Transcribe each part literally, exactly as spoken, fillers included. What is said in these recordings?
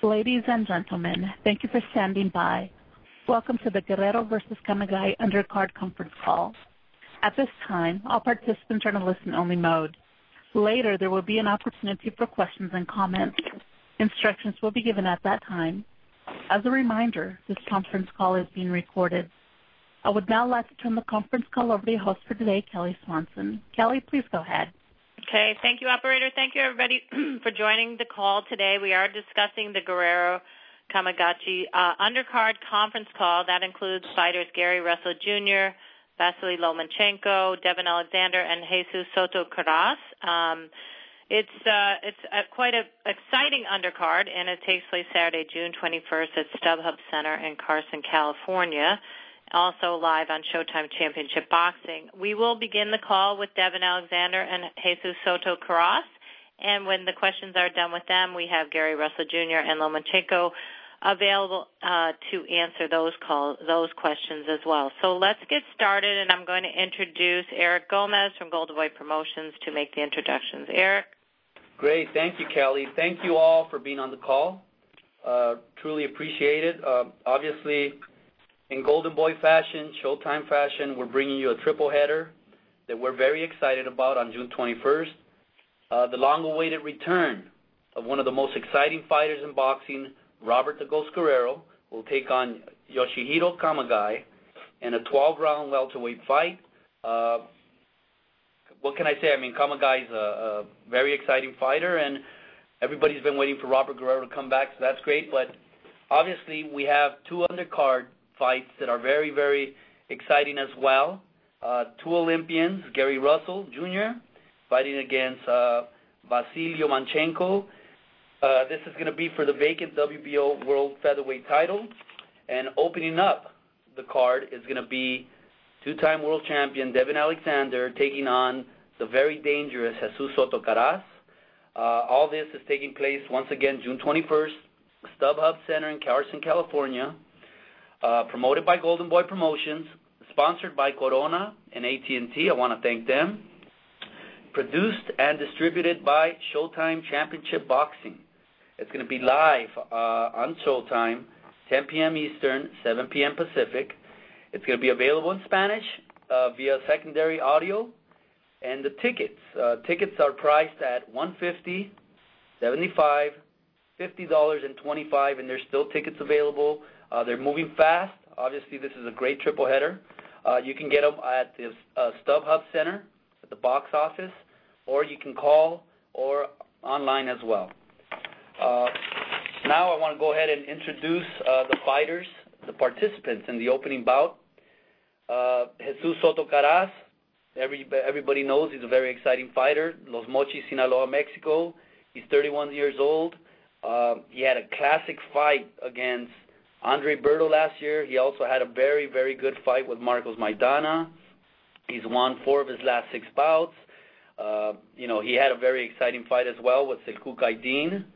Ladies and gentlemen, thank you for standing by. Welcome to the Guerrero versus Kamegai Undercard Conference Call. At this time, all participants are in a listen-only mode. Later, there will be an opportunity for questions and comments. Instructions will be given at that time. As a reminder, this conference call is being recorded. I would now like to turn the conference call over to your host for today, Kelly Swanson. Kelly, please go ahead. Okay, thank you, operator. Thank you, everybody, for joining the call today. We are discussing the Guerrero Kamegai uh, Undercard Conference Call. That includes fighters Gary Russell Junior, Vasily Lomachenko, Devin Alexander, and Jesus Soto Karass. Um, it's uh, it's a, quite an exciting undercard, and it takes place Saturday, June twenty-first at StubHub Center in Carson, California. Also live on Showtime Championship Boxing. We will begin the call with Devin Alexander and Jesus Soto Karass, and when the questions are done with them, we have Gary Russell Junior and Lomachenko available uh, to answer those call, those questions as well. So let's get started, and I'm going to introduce Eric Gomez from Golden Boy Promotions to make the introductions. Eric? Great. Thank you, Kelly. Thank you all for being on the call. Uh, truly appreciate it. Uh, obviously, in Golden Boy fashion, Showtime fashion, we're bringing you a triple header that we're very excited about on June twenty-first. Uh, the long-awaited return of one of the most exciting fighters in boxing, Robert the Ghost Guerrero, will take on Yoshihiro Kamegai in a twelve-round welterweight fight. Uh, what can I say? I mean, Kamegai is a, a very exciting fighter, and everybody's been waiting for Robert Guerrero to come back, so that's great. But obviously, we have two undercard fights that are very, very exciting as well. Uh, two Olympians, Gary Russell Junior fighting against uh, Vasily Lomachenko. Uh, this is going to be for the vacant W B O World Featherweight title. And opening up the card is going to be two-time world champion Devin Alexander taking on the very dangerous Jesus Soto Karass. Uh, all this is taking place, once again, June twenty-first, StubHub Center in Carson, California. Uh, promoted by Golden Boy Promotions, sponsored by Corona and A T and T. I want to thank them. Produced and distributed by Showtime Championship Boxing. It's going to be live uh, on Showtime, ten p.m. Eastern, seven p.m. Pacific. It's going to be available in Spanish uh, via secondary audio. And the tickets, uh, tickets are priced at one hundred fifty dollars, seventy-five dollars, fifty dollars, and twenty-five dollars, and there's still tickets available. Uh, they're moving fast. Obviously, this is a great triple header. Uh, you can get them at the uh, StubHub Center, at the box office, or you can call or online as well. Uh, now I want to go ahead and introduce uh, the fighters, the participants in the opening bout. Uh, Jesus Soto Karass, every, everybody knows he's a very exciting fighter. Los Mochis, Sinaloa, Mexico. He's thirty-one years old. Uh, he had a classic fight against Andre Berto last year. He also had a very, very good fight with Marcos Maidana. He's won four of his last six bouts. Uh, you know, he had a very exciting fight as well with Selçuk Aydin.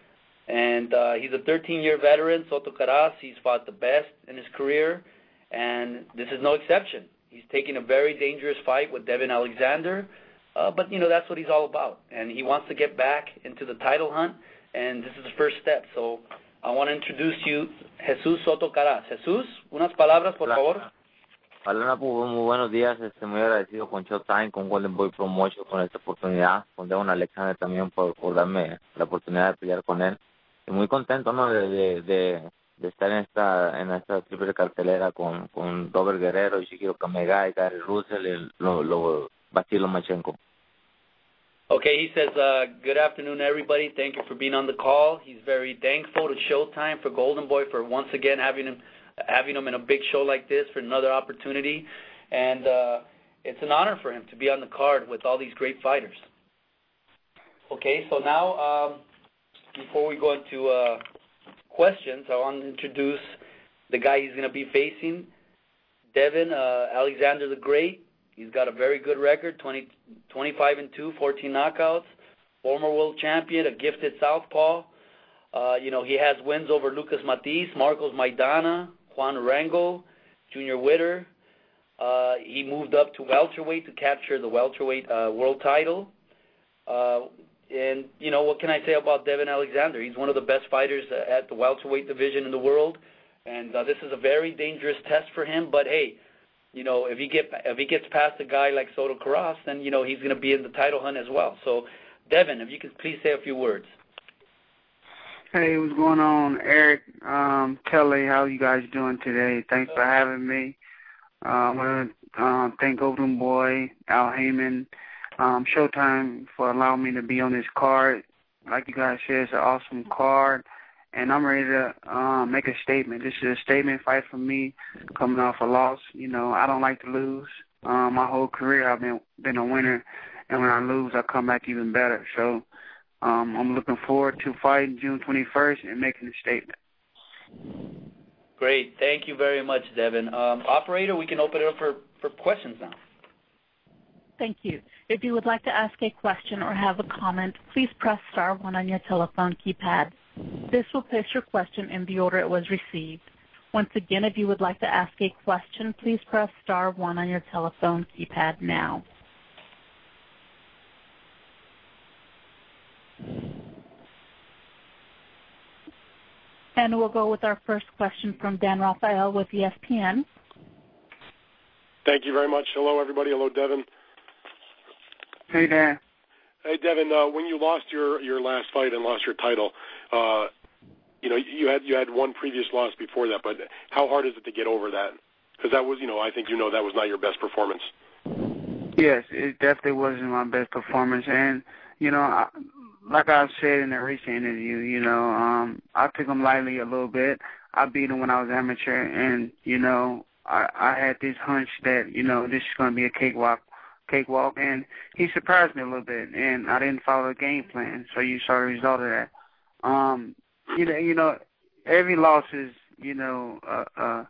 And uh, he's a thirteen-year veteran, Soto Karass. He's fought the best in his career, and this is no exception. He's taking a very dangerous fight with Devin Alexander, uh, but, you know, that's what he's all about. And he wants to get back into the title hunt, and this is the first step. So I want to introduce you Jesus Soto Karass. Jesus, unas palabras, por favor. Hola, muy buenos días. Este, muy agradecido con Showtime, con Golden Boy Promotion, con esta oportunidad, con Devon Alexander también por, por darme la oportunidad de pelear con él. Y muy contento, ¿no?, de, de, de, de estar en esta en esta triple cartelera con, con Robert Guerrero, Yoshihiro Kamegai, Gary Russell y lo, lo, Vasily Lomachenko. Okay, he says, uh, good afternoon, everybody. Thank you for being on the call. He's very thankful to Showtime, for Golden Boy, for once again having him, having him in a big show like this for another opportunity. And uh, it's an honor for him to be on the card with all these great fighters. Okay, so now, um, before we go into uh, questions, I want to introduce the guy he's going to be facing, Devin uh, Alexander the Great. He's got a very good record, twenty, twenty-five and two, fourteen knockouts, former world champion, a gifted southpaw. Uh, you know, he has wins over Lucas Matiz, Marcos Maidana, Juan Arango, Junior Witter. Uh, he moved up to welterweight to capture the welterweight uh, world title. Uh, and, you know, what can I say about Devin Alexander? He's one of the best fighters at the welterweight division in the world, and uh, this is a very dangerous test for him. But, hey, you know, if he get if he gets past a guy like Soto Karass, then, you know, he's going to be in the title hunt as well. So, Devin, if you could please say a few words. Hey, what's going on, Eric, um, Kelly? How you guys doing today? Thanks for having me. Uh, I want to um, thank Golden Boy, Al Heyman, um, Showtime for allowing me to be on this card. Like you guys said, it's an awesome card, and I'm ready to um, make a statement. This is a statement fight for me, coming off a loss. You know, I don't like to lose. Um, my whole career I've been been a winner, and when I lose, I come back even better. So um, I'm looking forward to fighting June twenty-first and making a statement. Great. Thank you very much, Devin. Um, operator, we can open it up for, for questions now. Thank you. If you would like to ask a question or have a comment, please press star one on your telephone keypad. This will place your question in the order it was received. Once again, if you would like to ask a question, please press star one on your telephone keypad now. And we'll go with our first question from Dan Rafael with E S P N. Thank you very much. Hello, everybody. Hello, Devin. Hey, Dan. Hey, Devin. Uh, when you lost your, your last fight and lost your title, uh, you know you had you had one previous loss before that. But how hard is it to get over that? Because that was, you know, I think you know that was not your best performance. Yes, it definitely wasn't my best performance, and you know. I, Like I said in a recent interview, you know, um, I took him lightly a little bit. I beat him when I was amateur, and, you know, I, I had this hunch that, you know, this is going to be a cakewalk, cakewalk, and he surprised me a little bit, and I didn't follow the game plan, so you saw the result of that. Um, you know, you know, every loss is, you know, a, a,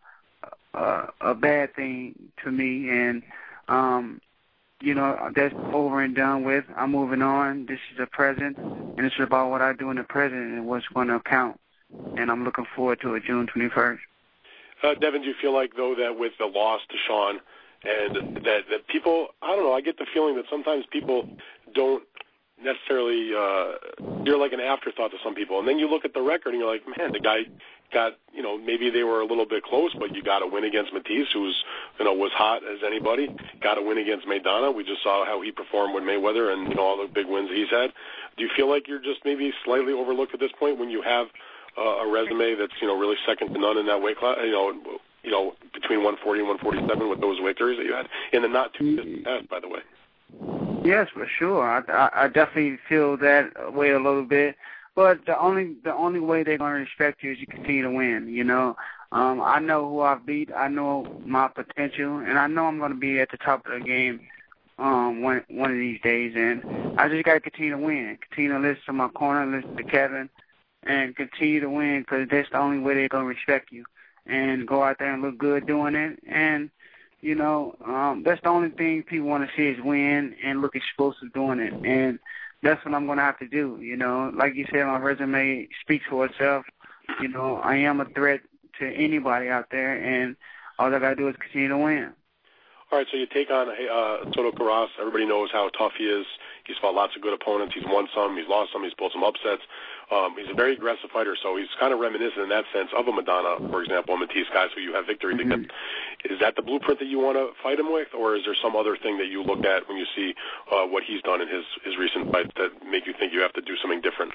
a, a bad thing to me, and, um, you know, that's over and done with. I'm moving on. This is the present, and it's about what I do in the present and what's going to count. And I'm looking forward to it June twenty-first. Uh, Devin, do you feel like, though, that with the loss to Sean, and that, that people, I don't know, I get the feeling that sometimes people don't necessarily, uh, you're like an afterthought to some people. And then you look at the record and you're like, man, the guy got, you know, maybe they were a little bit close, but you got to win against Matisse, who's, you know, was hot as anybody. Got to win against Maidana. We just saw how he performed with Mayweather and, you know, all the big wins he's had. Do you feel like you're just maybe slightly overlooked at this point when you have uh, a resume that's, you know, really second to none in that weight class, you know, you know, between one forty and one forty-seven with those victories that you had in the not too distant past, by the way? Yes, for sure. I, I, I definitely feel that way a little bit. But the only the only way they're going to respect you is you continue to win, you know. Um, I know who I've beat. I know my potential, and I know I'm going to be at the top of the game um, one one of these days. And I just got to continue to win, continue to listen to my corner, listen to Kevin, and continue to win because that's the only way they're going to respect you. And go out there and look good doing it. And, you know, um, that's the only thing people want to see is win and look explosive doing it. And that's what I'm going to have to do, you know. Like you said, my resume speaks for itself. You know, I am a threat to anybody out there, and all I got to do is continue to win. All right, so you take on uh, Soto Karass. Everybody knows how tough he is. He's fought lots of good opponents. He's won some. He's lost some. He's pulled some upsets. Um, he's a very aggressive fighter, so he's kind of reminiscent in that sense of a Maidana, for example, a Matisse, guys who you have victories mm-hmm. against. Is that the blueprint that you want to fight him with, or is there some other thing that you look at when you see uh, what he's done in his, his recent fights that make you think you have to do something different?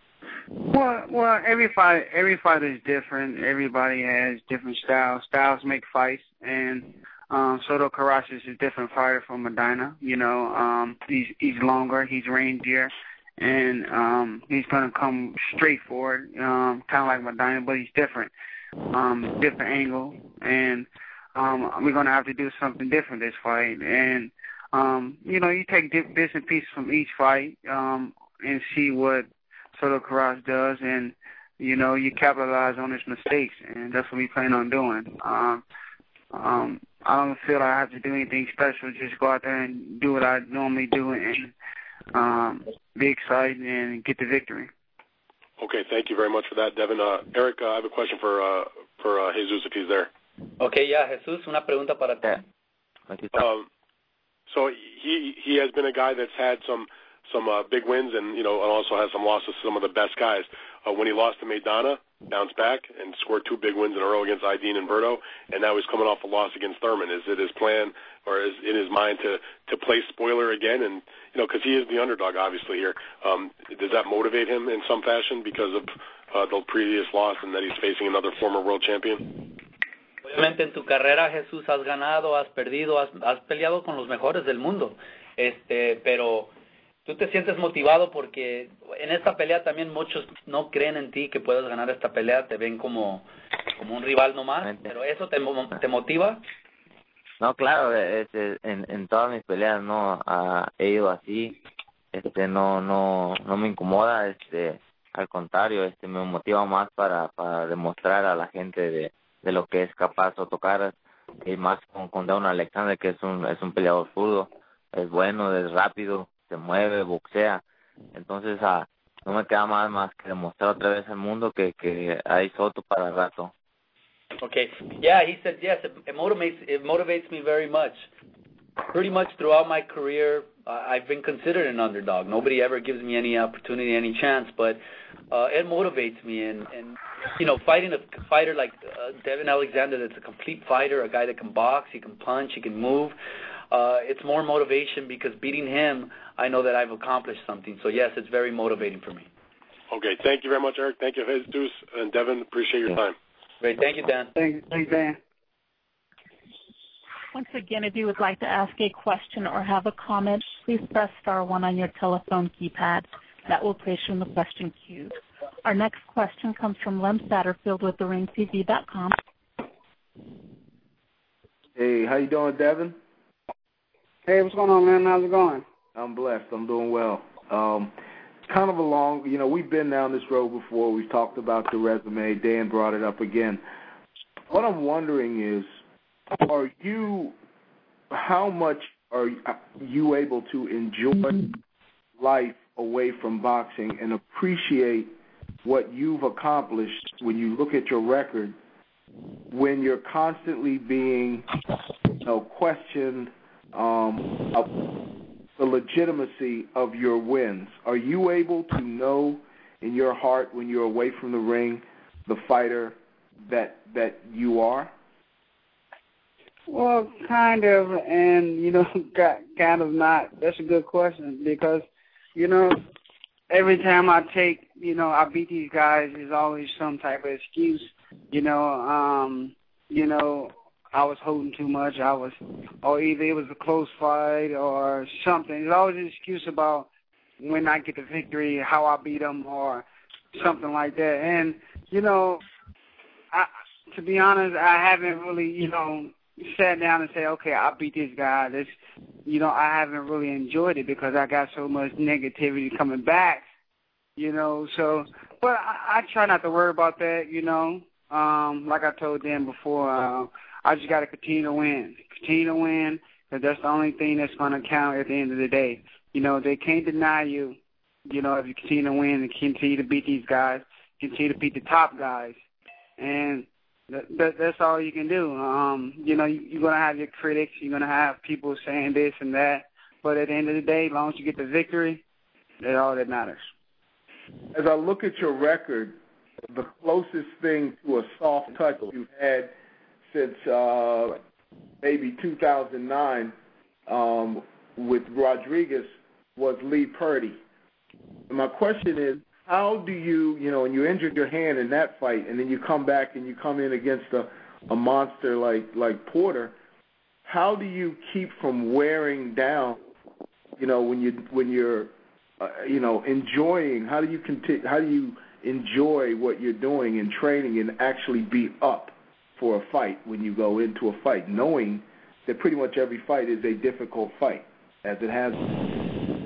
Well, well, every fight, every fight is different. Everybody has different styles. Styles make fights, and um, Soto Karass is a different fighter from Maidana. You know, um, he's he's longer, he's rangier, and um, he's gonna come straight forward, um, kind of like Maidana, but he's different, um, different angle, and um, we're gonna have to do something different this fight. And um, you know, you take bits and pieces from each fight um, and see what Soto Karass does, and you know, you capitalize on his mistakes, and that's what we plan on doing. Um, um, I don't feel I have to do anything special. Just go out there and do what I normally do, and um, be excited and get the victory. Okay, thank you very much for that, Devin. Uh, Eric, uh, I have a question for uh, for uh, Jesus if he's there. Okay, yeah, Jesús, una pregunta para ti. Um, so he he has been a guy that's had some some uh, big wins, and you know, and also has some losses to some of the best guys. Uh, when he lost to Maidana, bounced back and scored two big wins in a row against Aydin and Berto, and now he's coming off a loss against Thurman. Is it his plan, or is it in his mind to to play spoiler again? And you know, because he is the underdog, obviously here. Um, does that motivate him in some fashion because of uh, the previous loss and that he's facing another former world champion? Obviamente en tu carrera, Jesús, has ganado, has perdido, has, has peleado con los mejores del mundo, este, pero tú te sientes motivado porque en esta pelea también muchos no creen en ti que puedas ganar esta pelea, te ven como, como un rival nomás, pero eso te, te motiva. No, claro, este, en, en todas mis peleas no uh, he ido así, este, no, no, no me incomoda, este, al contrario, este, me motiva más para, para demostrar a la gente de de lo que es capaz de tocar, y más con, con Devon Alexander, que es un es un peleador zurdo, es bueno, es rápido, se mueve, boxea. Entonces ah, no me queda más más que demostrar otra vez al mundo que, que hay Soto para el rato. Okay, yeah, he said yes, it, it motivates it motivates me very much. Pretty much throughout my career, uh, I've been considered an underdog. Nobody ever gives me any opportunity, any chance, but uh, it motivates me. And, and you know, fighting a fighter like uh, Devon Alexander, that's a complete fighter, a guy that can box, he can punch, he can move. Uh, it's more motivation because beating him, I know that I've accomplished something. So yes, it's very motivating for me. Okay, thank you very much, Eric. Thank you, Jesus and Devon. Appreciate your time. Great, thank you, Dan. Thank you, thank you, Dan. Once again, if you would like to ask a question or have a comment, please press star one on your telephone keypad. That will place you in the question queue. Our next question comes from Lem Satterfield with the ring T V dot com. Hey, how you doing, Devon? Hey, what's going on, man? How's it going? I'm blessed. I'm doing well. Um, kind of along, you know, we've been down this road before. We've talked about the resume. Dan brought it up again. What I'm wondering is, are you, how much are you able to enjoy life away from boxing and appreciate what you've accomplished when you look at your record, when you're constantly being, you know, questioned um, of the legitimacy of your wins? Are you able to know in your heart when you're away from the ring the fighter that that you are? Well, kind of, and, you know, kind of not. That's a good question because, you know, every time I take, you know, I beat these guys, there's always some type of excuse. You know, um, you know, I was holding too much. I was, or either it was a close fight or something. There's always an excuse about when I get the victory, how I beat them, or something like that. And, you know, I, to be honest, I haven't really, you know, sat down and say, okay, I beat this guy. This, you know, I haven't really enjoyed it because I got so much negativity coming back, you know. So, but I, I try not to worry about that, you know. Um, like I told Dan before, uh, I just got to continue to win, continue to win, because that's the only thing that's going to count at the end of the day. You know, they can't deny you, you know, if you continue to win and continue to beat these guys, continue to beat the top guys. And that, that, that's all you can do. Um, you know, you, you're going to have your critics. You're going to have people saying this and that. But at the end of the day, as long as you get the victory, that's all that matters. As I look at your record, the closest thing to a soft touch you've had since uh, maybe two thousand nine um, with Rodriguez was Lee Purdy. And my question is, how do you, you know, and you injured your hand in that fight, and then you come back and you come in against a, a monster like, like Porter, how do you keep from wearing down, you know, when, you, when you're, uh, you know, enjoying, how do you continue, how do you enjoy what you're doing and training and actually be up for a fight when you go into a fight, knowing that pretty much every fight is a difficult fight, as it has been?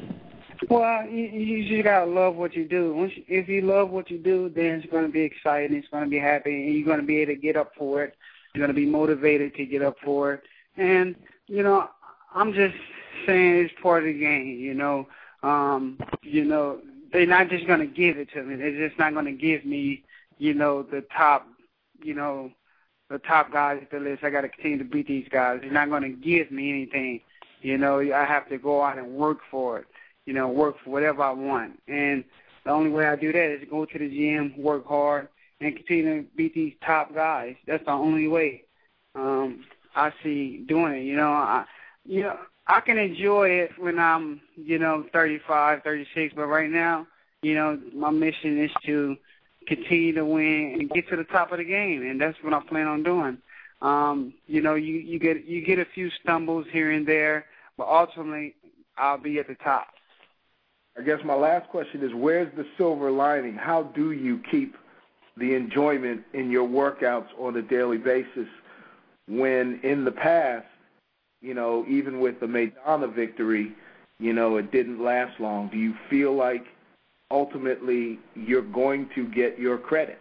Well, you, you just gotta love what you do. Once you, if you love what you do, then it's going to be exciting. It's going to be happy, and you're going to be able to get up for it. You're going to be motivated to get up for it. And you know, I'm just saying it's part of the game. You know, um, you know, they're not just going to give it to me. They're just not going to give me, you know, the top, you know, the top guys at the list. I got to continue to beat these guys. They're not going to give me anything. You know, I have to go out and work for it. you know, work for whatever I want. And the only way I do that is go to the gym, work hard, and continue to beat these top guys. That's the only way um, I see doing it. You know, I, you know, I can enjoy it when I'm, you know, thirty-five, thirty-six, but right now, you know, my mission is to continue to win and get to the top of the game, and that's what I plan on doing. Um, you know, you, you get you get a few stumbles here and there, but ultimately I'll be at the top. I guess my last question is, where's the silver lining? How do you keep the enjoyment in your workouts on a daily basis when in the past, you know, even with the Maidana victory, you know, it didn't last long? Do you feel like ultimately you're going to get your credit?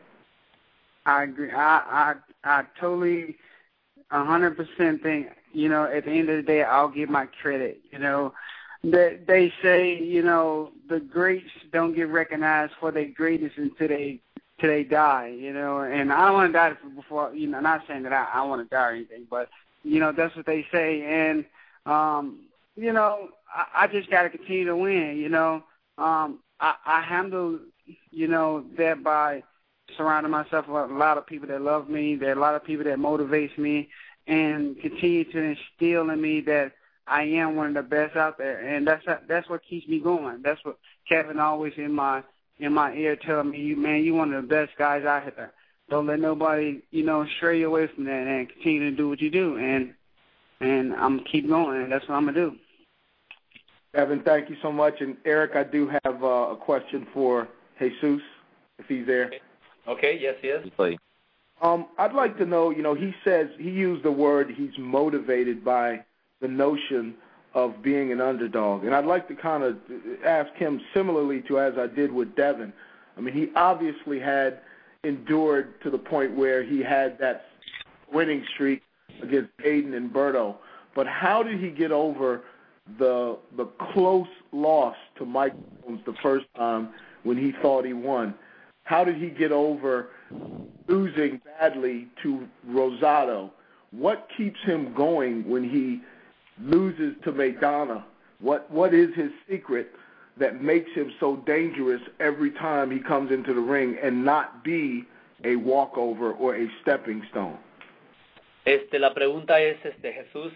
I agree. I I, I totally one hundred percent think, you know, at the end of the day, I'll get my credit. You know, they, they say, you know, the greats don't get recognized for their greatness until they till they die, you know, and I don't want to die before, you know, not saying that I, I want to die or anything, but, you know, that's what they say. And, um, you know, I, I just got to continue to win, you know. Um, I, I handle, you know, that by surrounding myself with a lot of people that love me. There are a lot of people that motivates me and continue to instill in me that I am one of the best out there. And that's that's what keeps me going. That's what Kevin always in my in my ear telling me, you man, you're one of the best guys out here. Don't let nobody, you know, stray you away from that, and continue to do what you do. And and I'm keep going, and that's what I'm gonna do. Kevin, thank you so much. And Eric, I do have uh, a question for Jesus, if he's there. Okay, yes, yes. Um, I'd like to know, you know, he says, he used the word, he's motivated by the notion of being an underdog. And I'd like to kind of ask him similarly to as I did with Devin. I mean, he obviously had endured to the point where he had that winning streak against Aiden and Berto. But how did he get over the the close loss to Mike Jones the first time when he thought he won? How did he get over losing badly to Rosado? What keeps him going when he loses to Maidana? What what is his secret that makes him so dangerous every time he comes into the ring and not be a walkover or a stepping stone? Este, la pregunta es, este, Jesús,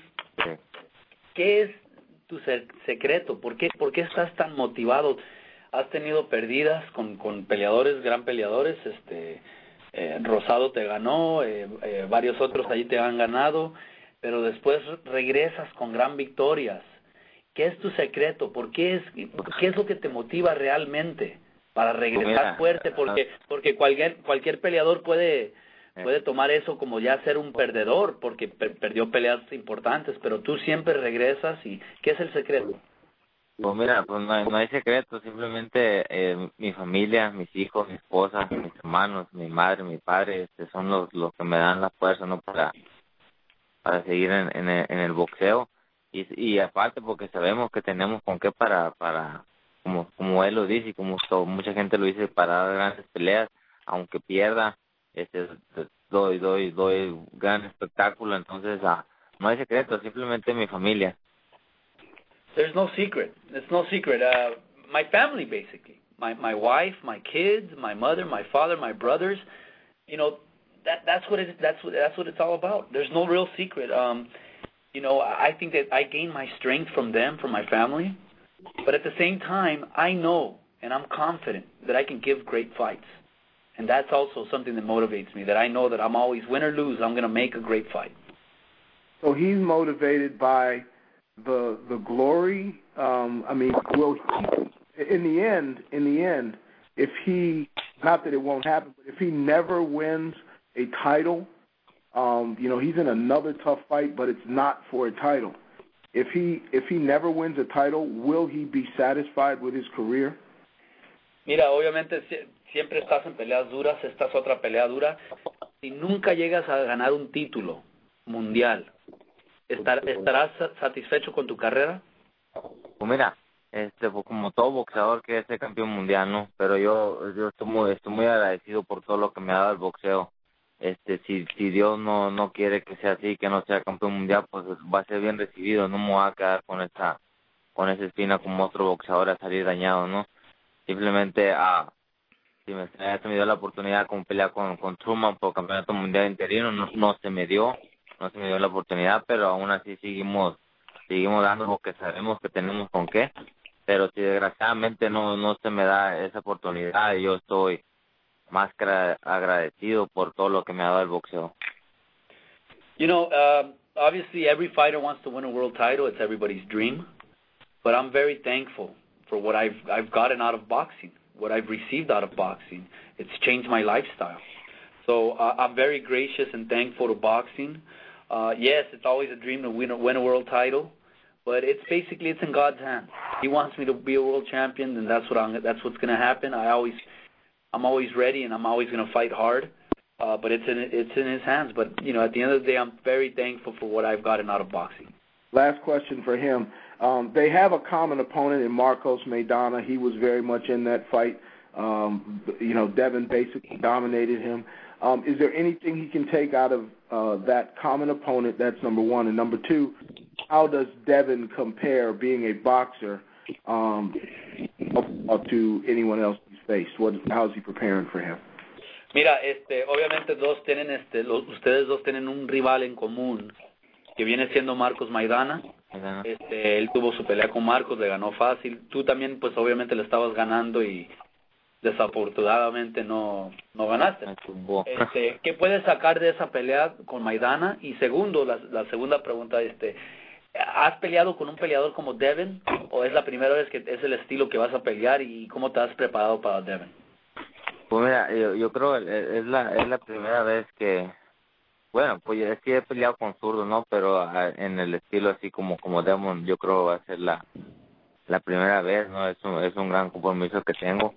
¿qué es tu secreto? ¿Por qué, por qué estás tan motivado? Has tenido perdidas con, con peleadores, gran peleadores, este, eh, Rosado te ganó, eh, eh, varios otros allí te han ganado, pero después regresas con gran victorias. ¿Qué es tu secreto? ¿Por qué es, qué es lo que te motiva realmente para regresar fuerte? Porque, porque cualquier, cualquier peleador puede, puede tomar eso como ya ser un perdedor, porque per, perdió peleas importantes, pero tú siempre regresas. Y ¿qué es el secreto? Pues mira, pues no hay, no hay secreto, simplemente eh, mi familia, mis hijos, mi esposa, mis hermanos, mi madre, mi padre, este, son los, los que me dan la fuerza, ¿no? Para, para seguir en, en, el, en el boxeo. Y, y aparte porque sabemos que tenemos con qué para, para como, como él lo dice y como todo, mucha gente lo dice, para dar grandes peleas, aunque pierda, este, doy, doy, doy gran espectáculo. Entonces, ah, no hay secreto, simplemente mi familia. There's no secret. It's no secret. Uh, my family, basically. My my wife, my kids, my mother, my father, my brothers. You know, that that's what it that's what that's what it's all about. There's no real secret. Um, you know, I think that I gain my strength from them, from my family. But at the same time, I know and I'm confident that I can give great fights. And that's also something that motivates me, that I know that I'm always, win or lose, I'm going to make a great fight. So he's motivated by the the glory. Um, I mean, will he, in the end, in the end, if he, not that it won't happen, but if he never wins a title, um, you know, he's in another tough fight, but it's not for a title. If he if he never wins a title, will he be satisfied with his career? Mira, obviamente siempre estás en peleas duras, esta es otra pelea dura. Si nunca llegas a ganar un título mundial, ¿estar, ¿estarás satisfecho con tu carrera? Pues mira, este, pues como todo boxeador quiere ser campeón mundial, ¿no? Pero yo, yo estoy muy, estoy muy agradecido por todo lo que me ha dado el boxeo. Este, si, si Dios no, no quiere que sea así, que no sea campeón mundial, pues va a ser bien recibido. No me voy a quedar con esa, con esa espina como otro boxeador a salir dañado, ¿no? Simplemente a uh, si me, se me dio la oportunidad como pelear con, con Truman por campeonato mundial interino, no, no se me dio, no se me dio la oportunidad, pero aún así seguimos seguimos dando lo que sabemos que tenemos con qué, pero si desgraciadamente no no se me da esa oportunidad, yo estoy más que agradecido por todo lo que me ha dado el boxeo. You know, uh, obviously every fighter wants to win a world title. It's everybody's dream, but I'm very thankful for what I've I've gotten out of boxing. What I've received out of boxing. It's changed my lifestyle. So uh, I'm very gracious and thankful to boxing. Uh, yes, it's always a dream to win a, win a world title, but it's basically it's in God's hands. He wants me to be a world champion, and that's what I'm. That's what's going to happen. I always, I'm always ready, and I'm always going to fight hard. Uh, but it's in it's in His hands. But you know, at the end of the day, I'm very thankful for what I've gotten out of boxing. Last question for him. Um, they have a common opponent in Marcos Maidana. He was very much in that fight. Um, you know, Devin basically dominated him. Um, is there anything he can take out of uh, that common opponent? That's number one. And number two, how does Devin compare being a boxer um, up to anyone else he's faced? What, how is he preparing for him? Mira, este, obviamente dos tienen, este, los, ustedes dos tienen un rival en común que viene siendo Marcos Maidana. Este, él tuvo su pelea con Marcos, le ganó fácil. Tú también, pues obviamente le estabas ganando y desafortunadamente no, no ganaste. Este, ¿qué puedes sacar de esa pelea con Maidana? Y segundo, la, la segunda pregunta, este, ¿has peleado con un peleador como Devin o es la primera vez que es el estilo que vas a pelear y cómo te has preparado para Devin? Pues mira, yo, yo creo es la es la primera vez que, bueno, pues es que he peleado con zurdo, ¿no? Pero a, en el estilo así como como Devin, yo creo va a ser la la primera vez, ¿no? Es un, es un gran compromiso que tengo.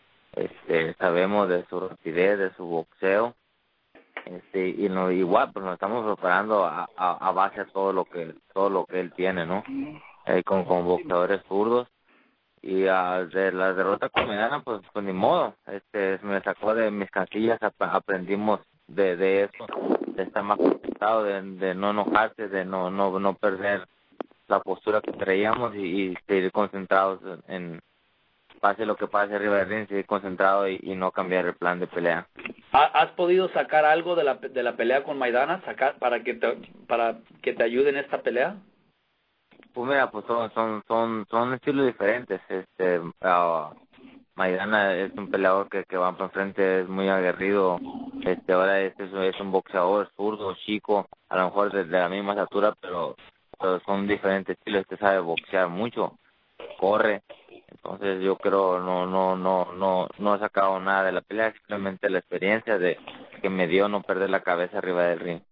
Este, sabemos de su rapidez, de su boxeo, este, y no, igual pues nos estamos preparando a, a, a base a todo lo que todo lo que él tiene, ¿no? Eh, con, con boxeadores zurdos. Y uh, de la derrota con Maidana, pues, pues ni modo, este, me sacó de mis casillas, ap aprendimos de, de eso, de estar más concentrado, de, de no enojarse, de no no no perder la postura que traíamos y, y seguir concentrados en, en pase lo que pase arriba del ring, seguir concentrado y, y no cambiar el plan de pelea. ¿Has podido sacar algo de la de la pelea con Maidana, sacar para que te para que te ayude en esta pelea? Pues mira, pues son son son son estilos diferentes. Este uh, Maidana es un peleador que que va para enfrente, es muy aguerrido. Este ahora este es, es un boxeador zurdo, chico, a lo mejor de, de la misma estatura, pero, pero son diferentes estilos. Este sabe boxear mucho, corre. Entonces yo creo no no no no no he sacado nada de la pelea, simplemente la experiencia de que me dio no perder la cabeza arriba del ring.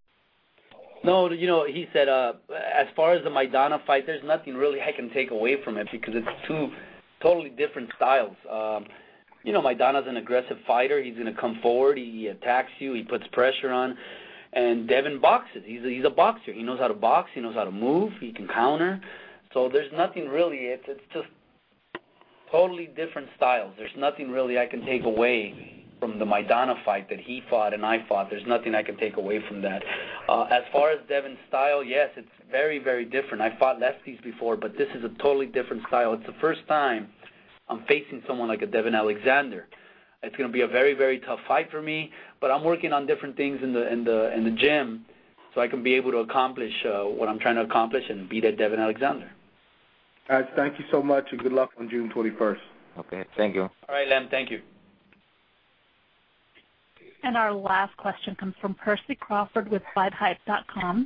No, you know, he said, uh, as far as the Maidana fight, there's nothing really I can take away from it because it's two totally different styles. Um, you know, Maidana's an aggressive fighter. He's going to come forward. He attacks you. He puts pressure on. And Devin boxes. He's a, he's a boxer. He knows how to box. He knows how to move. He can counter. So there's nothing really. It's, it's just totally different styles. There's nothing really I can take away from the Maidana fight that he fought and I fought. There's nothing I can take away from that. Uh, as far as Devin's style, yes, it's very, very different. I fought lefties before, but this is a totally different style. It's the first time I'm facing someone like a Devin Alexander. It's going to be a very, very tough fight for me, but I'm working on different things in the in the in the gym so I can be able to accomplish uh, what I'm trying to accomplish and beat at Devin Alexander. Guys, thank you so much and good luck on June twenty-first. Okay, thank you. All right, Lem, thank you. And our last question comes from Percy Crawford with fight hype dot com.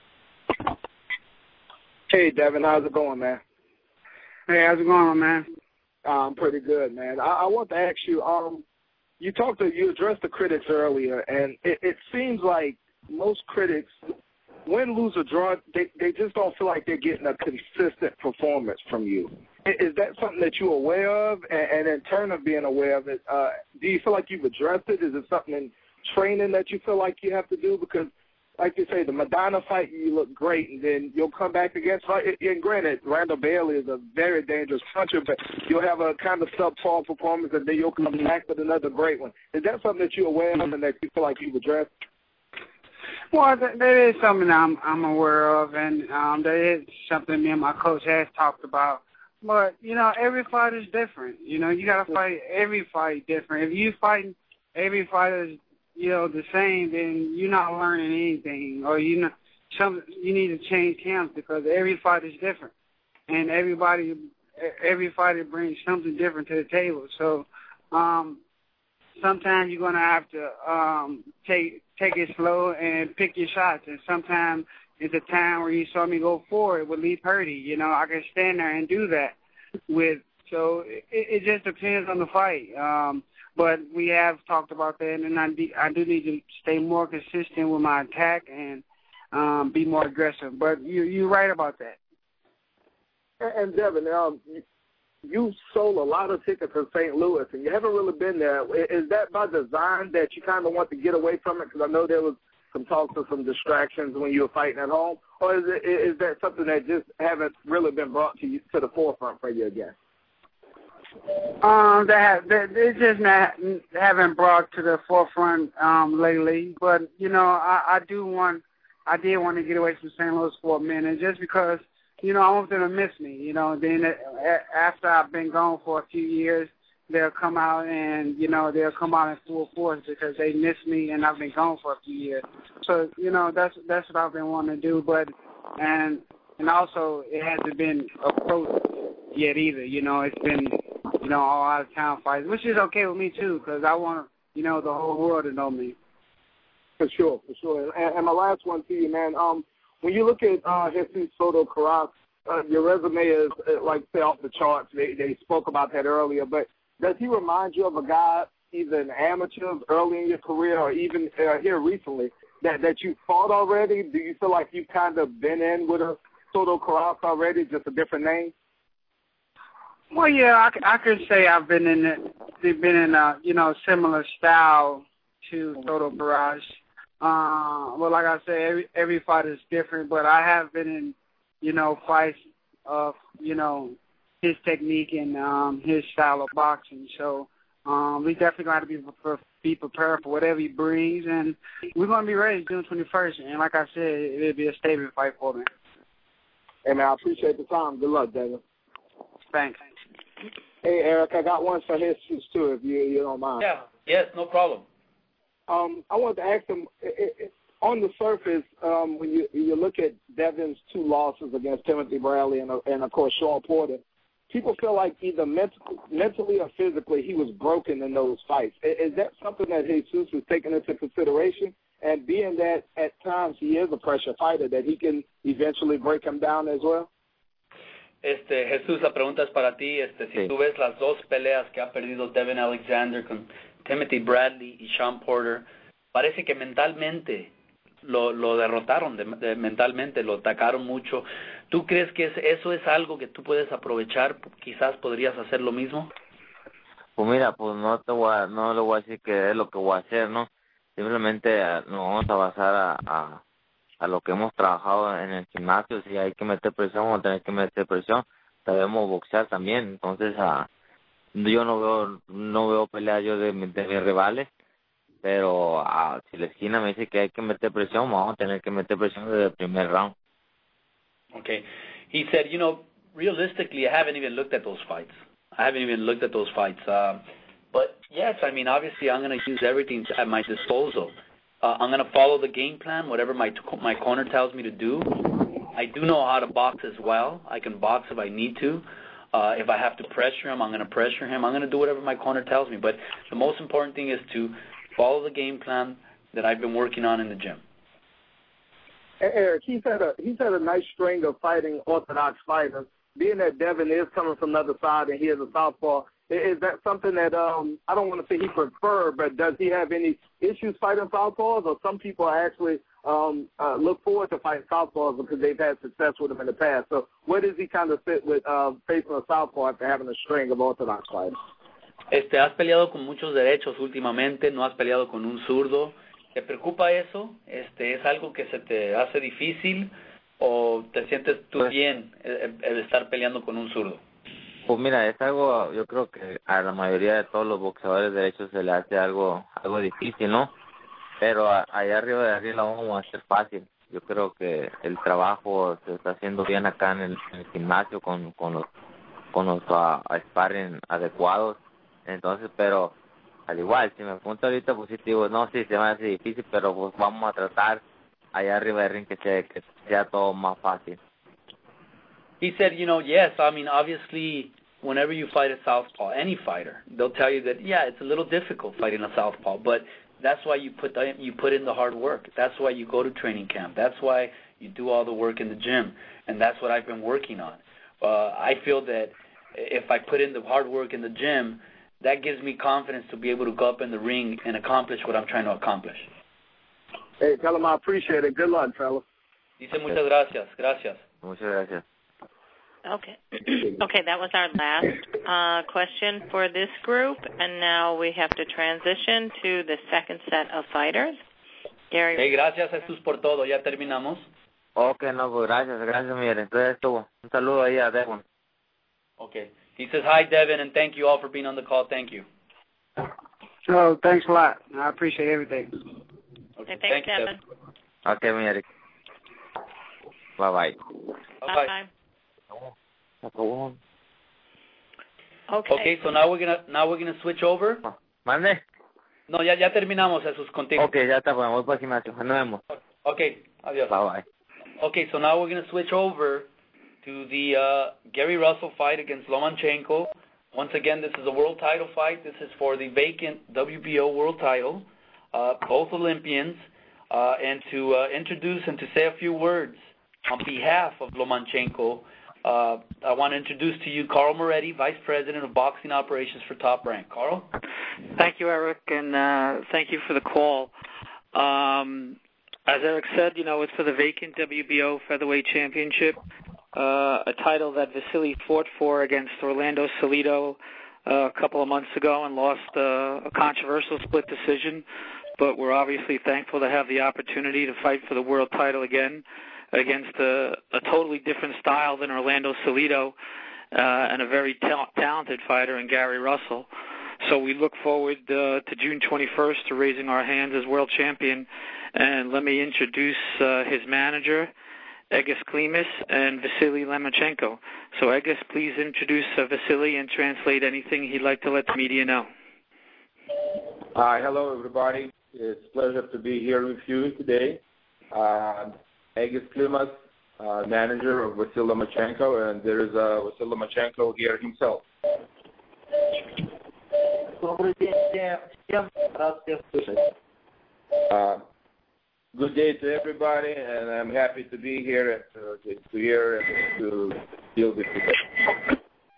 Hey, Devin, how's it going, man? Hey, how's it going, man? Um, pretty good, man. I, I want to ask you, um, you talked to, you addressed the critics earlier, and it, it seems like most critics, win, lose, or draw, they, they just don't feel like they're getting a consistent performance from you. Is that something that you're aware of? And, and in turn of being aware of it, uh, do you feel like you've addressed it? Is it something in training that you feel like you have to do? Because, like you say, the Maidana fight, you look great, and then you'll come back against, and granted, Randall Bailey is a very dangerous puncher, but you'll have a kind of subpar performance, and then you'll come back with another great one. Is that something that you're aware of and that you feel like you've addressed? Well, that, that is something I'm, I'm aware of, and um, that is something me and my coach has talked about. but you know, every fight is different. You know, you gotta fight every fight different. If you fight every fight is, you know, the same, then you're not learning anything, or you know, some you need to change camps because every fight is different, and everybody, every fighter brings something different to the table. So, um, sometimes you're gonna have to um, take take it slow and pick your shots, and sometimes it's a time where you saw me go forward with Lee Purdy. You know, I can stand there and do that with. So it, it just depends on the fight. Um, but we have talked about that, and I, de- I do need to stay more consistent with my attack and um, be more aggressive. But you, you're right about that. And, and Devin, um, you, you sold a lot of tickets in Saint Louis, and you haven't really been there. Is that by design that you kind of want to get away from it? Because I know there was some talks of some distractions when you were fighting at home, or is it is that something that just haven't really been brought to you to the forefront for you again? Um, that that it's just not haven't brought to the forefront um lately. But you know, I, I do want, I did want to get away from Saint Louis for a minute, just because you know I want them to miss me. You know, then after I've been gone for a few years, they'll come out and, you know, they'll come out in full force because they miss me and I've been gone for a few years. So, you know, that's that's what I've been wanting to do. But, and and also it hasn't been approached yet either. You know, it's been, you know, all out-of-town fights, which is okay with me, too, because I want, you know, the whole world to know me. For sure, for sure. And, and my last one to you, man, um, when you look at uh, Jesus Soto Karass, uh, your resume is, uh, like, say, off the charts. They, they spoke about that earlier, but does he remind you of a guy, either in amateurs early in your career or even uh, here recently, that, that you fought already? Do you feel like you've kind of been in with a Soto Karass already, just a different name? Well, yeah, I, I could say I've been in it. They've been in a, you know, similar style to Soto Karass. Uh, well, like I said, every, every fight is different, but I have been in, you know, fights of, you know, his technique and um, his style of boxing. So um, we definitely got to be pre- be prepared for whatever he brings, and we're going to be ready June twenty-first. And like I said, it'll be a statement fight for me. Hey, man, I appreciate the time. Good luck, David. Thanks. Hey, Eric, I got one for Jesus, too, if you, you don't mind. Yeah, yes, no problem. Um, I wanted to ask him, it, it, on the surface, um, when you you look at Devin's two losses against Timothy Bradley and, and of course, Shawn Porter, people feel like either mental, mentally or physically he was broken in those fights. Is that something that Jesus was taking into consideration? And being that at times he is a pressure fighter, that he can eventually break him down as well? Este, Jesús, la pregunta es para ti. Este, si sí. Tú ves las dos peleas que ha perdido Devin Alexander con Timothy Bradley y Shawn Porter, parece que mentalmente lo, lo derrotaron, de, de, mentalmente lo atacaron mucho. ¿Tú crees que es, eso es algo que tú puedes aprovechar? Quizás podrías hacer lo mismo. Pues mira, pues no te voy a, no le voy a decir que es lo que voy a hacer, ¿no? Simplemente nos vamos a basar a, a, a lo que hemos trabajado en el gimnasio. Si hay que meter presión, vamos a tener que meter presión. Sabemos boxear también, entonces a, yo no veo no veo peleas yo de, de mis rivales, pero a, si la esquina me dice que hay que meter presión, vamos a tener que meter presión desde el primer round. Okay. He said, you know, realistically, I haven't even looked at those fights. I haven't even looked at those fights. Uh, but, yes, I mean, obviously I'm going to use everything at my disposal. Uh, I'm going to follow the game plan, whatever my my corner tells me to do. I do know how to box as well. I can box if I need to. Uh, if I have to pressure him, I'm going to pressure him. I'm going to do whatever my corner tells me. But the most important thing is to follow the game plan that I've been working on in the gym. Eric, he's had a he's had a nice string of fighting orthodox fighters. Being that Devin is coming from the other side and he is a southpaw, is that something that um I don't want to say he prefer, but does he have any issues fighting southpaws? Or some people actually um uh, look forward to fighting southpaws because they've had success with them in the past. So where does he kind of fit with uh, facing a southpaw after having a string of orthodox fighters? Este, has peleado con muchos derechos últimamente, no has peleado con un zurdo. ¿Te preocupa eso? Este, ¿es algo que se te hace difícil o te sientes tú pues, bien el, el estar peleando con un zurdo? Pues mira, es algo, yo creo que a la mayoría de todos los boxeadores derechos se le hace algo algo difícil, ¿no? Pero a, allá arriba de arriba vamos a hacer fácil. Yo creo que el trabajo se está haciendo bien acá en el, en el gimnasio con, con los con los uh, sparring adecuados. Entonces, pero al igual, si me apunto ahorita positivo, no, sí, se me hace difícil, pero pues vamos a tratar allá arriba del ring que sea, que sea todo más fácil. He said, you know, yes, I mean, obviously, whenever you fight a southpaw, any fighter, they'll tell you that, yeah, it's a little difficult fighting a southpaw, but that's why you put the, you put in the hard work. That's why you go to training camp. That's why you do all the work in the gym, and that's what I've been working on. Uh, I feel that if I put in the hard work in the gym, that gives me confidence to be able to go up in the ring and accomplish what I'm trying to accomplish. Hey, tell him I appreciate it. Good luck, fella. Dice muchas gracias. Gracias. Muchas gracias. Okay. Okay, that was our last uh, question for this group, and now we have to transition to the second set of fighters. Gary. Hey, gracias, Jesús, por todo. Ya terminamos. Okay, no, pues gracias, gracias, mire. Entonces estuvo. Un saludo ahí a Devon. Okay. He says, hi, Devin, and thank you all for being on the call. Thank you. Oh, thanks a lot. I appreciate everything. Okay, okay, thanks, thank you, Devin. Okay, mi Eric. Bye-bye. Bye-bye. Bye-bye. Okay. Okay, so now we're gonna now we're gonna switch over. ¿Mande? No, ya ya terminamos, Jesús, contigo. Okay, ya está, pues me voy para el gimnasio. Nos vemos. Okay, adiós. Bye-bye. Okay, so now we're gonna switch over to the uh, Gary Russell fight against Lomachenko. Once again, this is a world title fight. This is for the vacant W B O world title. Uh, both Olympians. Uh, and to uh, introduce and to say a few words on behalf of Lomachenko, uh, I want to introduce to you Carl Moretti, Vice President of Boxing Operations for Top Rank. Carl? Thank you, Eric, and uh, thank you for the call. Um, as Eric said, you know, it's for the vacant W B O Featherweight Championship, uh, a title that Vasily fought for against Orlando Salido uh, a couple of months ago and lost uh, a controversial split decision. But we're obviously thankful to have the opportunity to fight for the world title again against a, a totally different style than Orlando Salido uh, and a very ta- talented fighter in Gary Russell. So we look forward uh, to June twenty-first to raising our hands as world champion. And let me introduce uh, his manager, Egis Klimas, and Vasily Lomachenko. So Egis, please introduce uh, Vasily and translate anything he'd like to let the media know. Hi, hello everybody. It's a pleasure to be here with you today. Uh, Egis Klimas, uh, manager of Vasily Lomachenko, and there is uh, Vasily Lomachenko here himself. Uh, good day to everybody, and I'm happy to be here and to, to hear and to deal with you.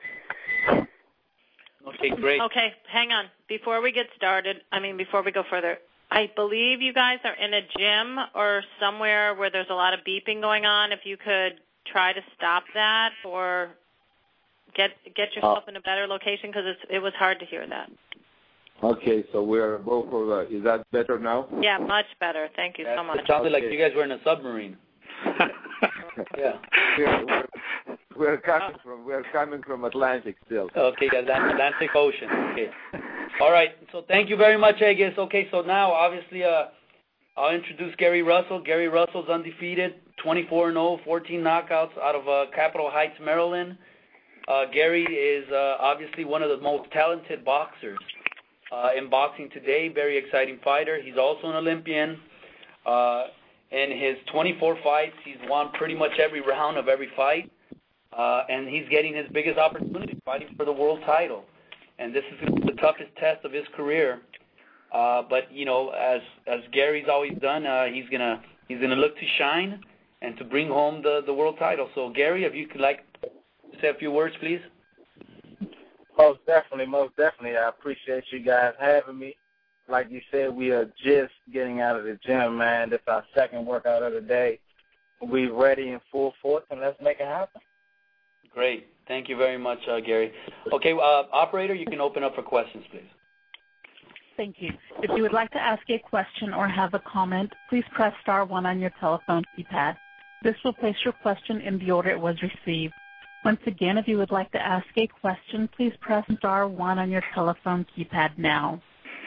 Okay, great. Okay, hang on. Before we get started, I mean, before we go further, I believe you guys are in a gym or somewhere where there's a lot of beeping going on. If you could try to stop that or get get yourself in a better location, because it's it was hard to hear that. Okay, so we're both over. Is that better now? Yeah, much better. Thank you That's, so much. It sounded okay. like you guys were in a submarine. Yeah. We're, we're, we're coming from we're coming from Atlantic still. Okay, Atlantic Ocean. Okay. All right. So thank you very much, Egis. Okay, so now obviously uh, I'll introduce Gary Russell. Gary Russell's undefeated, twenty-four and oh, fourteen knockouts out of uh, Capitol Heights, Maryland. Uh, Gary is uh, obviously one of the most talented boxers uh, in boxing today. Very exciting fighter. He's also an Olympian. Uh, in his twenty-four fights, he's won pretty much every round of every fight. Uh, and he's getting his biggest opportunity, fighting for the world title. And this is the toughest test of his career. Uh, but you know, as as Gary's always done, uh, he's gonna he's gonna look to shine and to bring home the, the world title. So Gary, if you could like to say a few words, please. Most definitely, most definitely. I appreciate you guys having me. Like you said, we are just getting out of the gym, man. This is our second workout of the day. We're ready in full force, and let's make it happen. Great. Thank you very much, uh, Gary. Okay, uh, operator, you can open up for questions, please. Thank you. If you would like to ask a question or have a comment, please press star one on your telephone keypad. This will place your question in the order it was received. Once again, if you would like to ask a question, please press star one on your telephone keypad now.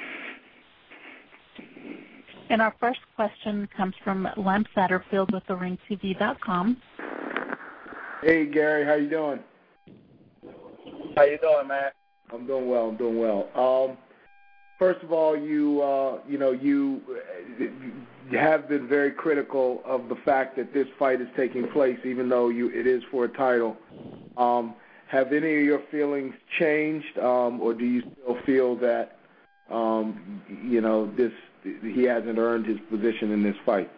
And our first question comes from Len Satterfield with the ring T V dot com. Hey, Gary, how you doing? How you doing, man? I'm doing well. I'm doing well. Um, first of all, you uh, you know you, you have been very critical of the fact that this fight is taking place, even though you it is for a title. Um, have any of your feelings changed, um, or do you still feel that um, you know this he hasn't earned his position in this fight?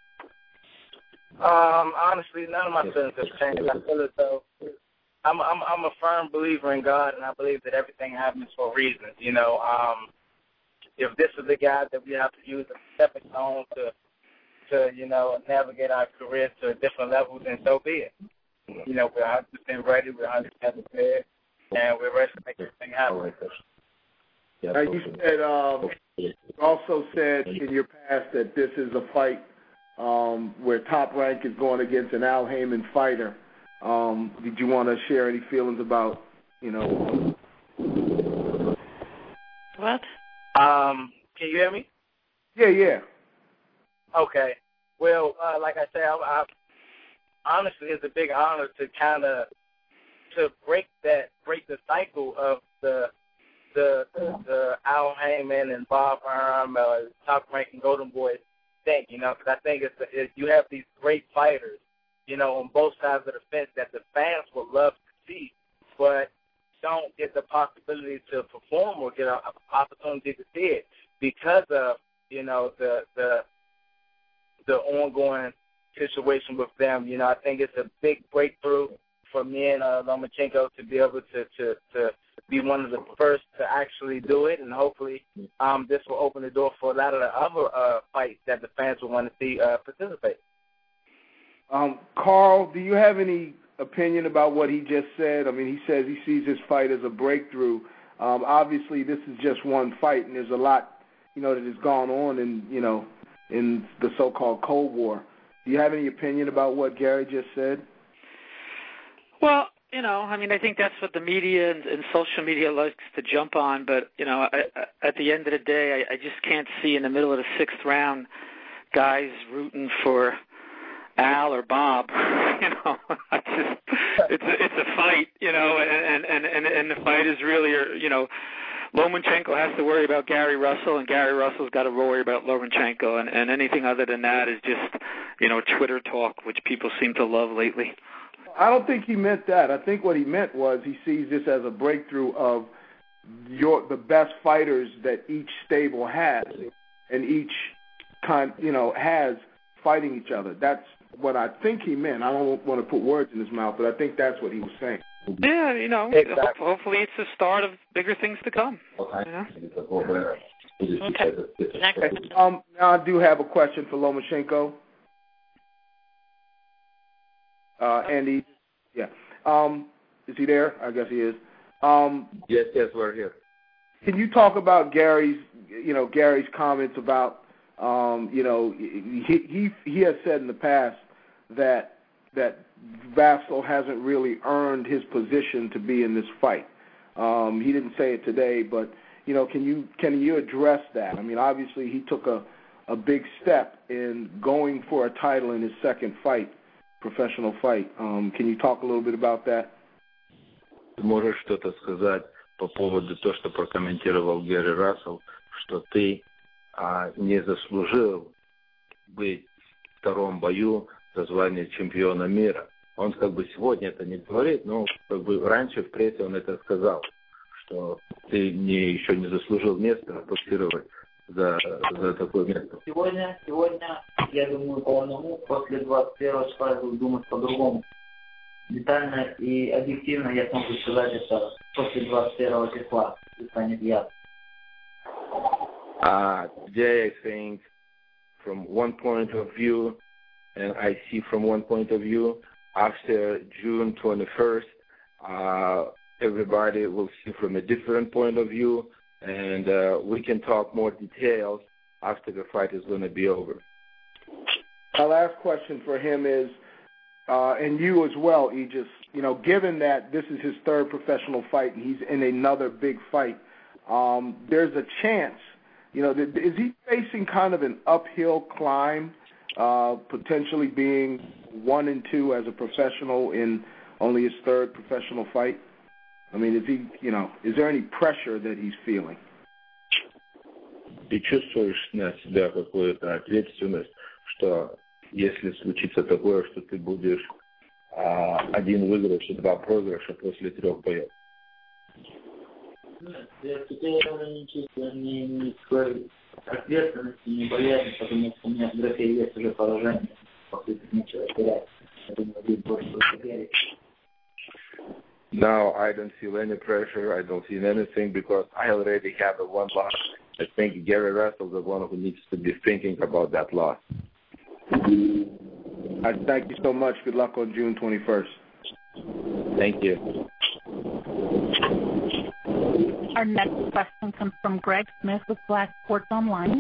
Um, honestly, none of my feelings have changed. I feel as though I'm, I'm, I'm a firm believer in God, and I believe that everything happens for a reason. You know, um, if this is the guy that we have to use as a stepping stone to, to, you know, navigate our career to a different level, then so be it. You know, we're one hundred percent ready, we're one hundred percent prepared, and we're ready to make everything happen. Now, you said, um, you also said in your past that this is a fight um, where Top Rank is going against an Al Haymon fighter. Um, did you want to share any feelings about, you know? What? Um, can you hear me? Yeah, yeah. Okay. Well, uh, like I said, I, I, honestly, it's a big honor to kind of to break that, break the cycle of the the the, the Al Haymon and Bob Arum, uh, Top Rank and Golden Boy thing, you know, because I think it's, it, you have these great fighters, you know, on both sides of the fence that the fans would love to see, but don't get the possibility to perform or get an opportunity to see it because of, you know, the the the ongoing situation with them. You know, I think it's a big breakthrough for me and uh, Lomachenko to be able to, to, to be one of the first to actually do it, and hopefully um, this will open the door for a lot of the other uh, fights that the fans will want to see uh, participate. Um, Carl, do you have any opinion about what he just said? I mean, he says he sees this fight as a breakthrough. Um, obviously, this is just one fight, and there's a lot, you know, that has gone on in, you know, in the so-called Cold War. Do you have any opinion about what Gary just said? Well, you know, I mean, I think that's what the media and, and social media likes to jump on. But, you know, I, I, at the end of the day, I, I just can't see in the middle of the sixth round guys rooting for Al or Bob. You know, I just it's a, it's a fight, you know, and, and, and, and the fight is really, you know, Lomachenko has to worry about Gary Russell, and Gary Russell's got to worry about Lomachenko, and, and anything other than that is just, you know, Twitter talk, which people seem to love lately. I don't think he meant that. I think what he meant was he sees this as a breakthrough of your the best fighters that each stable has, and each kind, you know, has fighting each other. That's what I think he meant. I don't want to put words in his mouth, but I think that's what he was saying. Yeah, you know, exactly. Hopefully it's the start of bigger things to come. You know? Okay. Next. Um, now I do have a question for Lomachenko. Uh, Andy, yeah. Um, is he there? I guess he is. Um, yes, yes, we're here. Can you talk about Gary's, you know, Gary's comments about, um, you know, he he he has said in the past that that Vasyl hasn't really earned his position to be in this fight. Um, he didn't say it today, but you know, can you can you address that? I mean, obviously he took a a big step in going for a title in his second fight. Professional fight. Um, can you talk a little bit about that? Можешь что-то сказать по поводу того, что прокомментировал Гэри Рассел, что ты а, не заслужил быть в втором бою за звание чемпиона мира. Он как бы сегодня это не говорит, но как бы раньше в прессе он это сказал, что ты не, еще не заслужил место боксировать за, за такое место. Сегодня, сегодня, я думаю, по одному, после двадцать первого числа я буду думать по-другому. Детально и объективно я смогу сказать это после двадцать первого числа, если станет ясно. Uh, today I think from one point of view, and I see from one point of view, after June twenty-first, uh, everybody will see from a different point of view, and uh, we can talk more details after the fight is going to be over. My last question for him is, uh, and you as well, Aegis, you know, given that this is his third professional fight and he's in another big fight, um, there's a chance, you know, is he facing kind of an uphill climb, uh, potentially being one and two as a professional in only his third professional fight? I mean, is he, you know, is there any pressure that he's feeling? Ты чувствуешь на себя какую-то ответственность, что если случится такое, что ты будешь а, один выигрыш и два проигрыша после трех боев? Теперь я уже не чувствую ни, никакой ответственности, ни боязни, потому что у меня в графе есть уже поражение. После этого ничего терять. Я думаю, здесь больше потерять. Now I don't feel any pressure. I don't feel anything because I already have a one loss. I think Gary Russell is the one who needs to be thinking about that loss. I thank you so much. Good luck on June twenty-first. Thank you. Our next question comes from Greg Smith with Black Sports Online.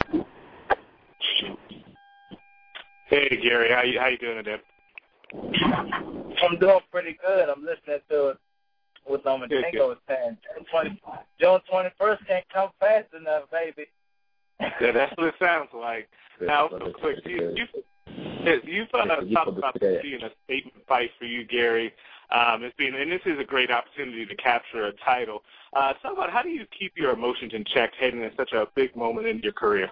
Hey, Gary. How you, how you doing today? I'm doing pretty good. I'm listening to it with Lomachenko was saying. June twenty-first can't come fast enough, baby. Yeah, that's what it sounds like. Now, real quick, you, you, you've uh, talked about this being a statement fight for you, Gary. Um, it's been, and this is a great opportunity to capture a title. Uh, talk about how do you keep your emotions in check heading in such a big moment in your career?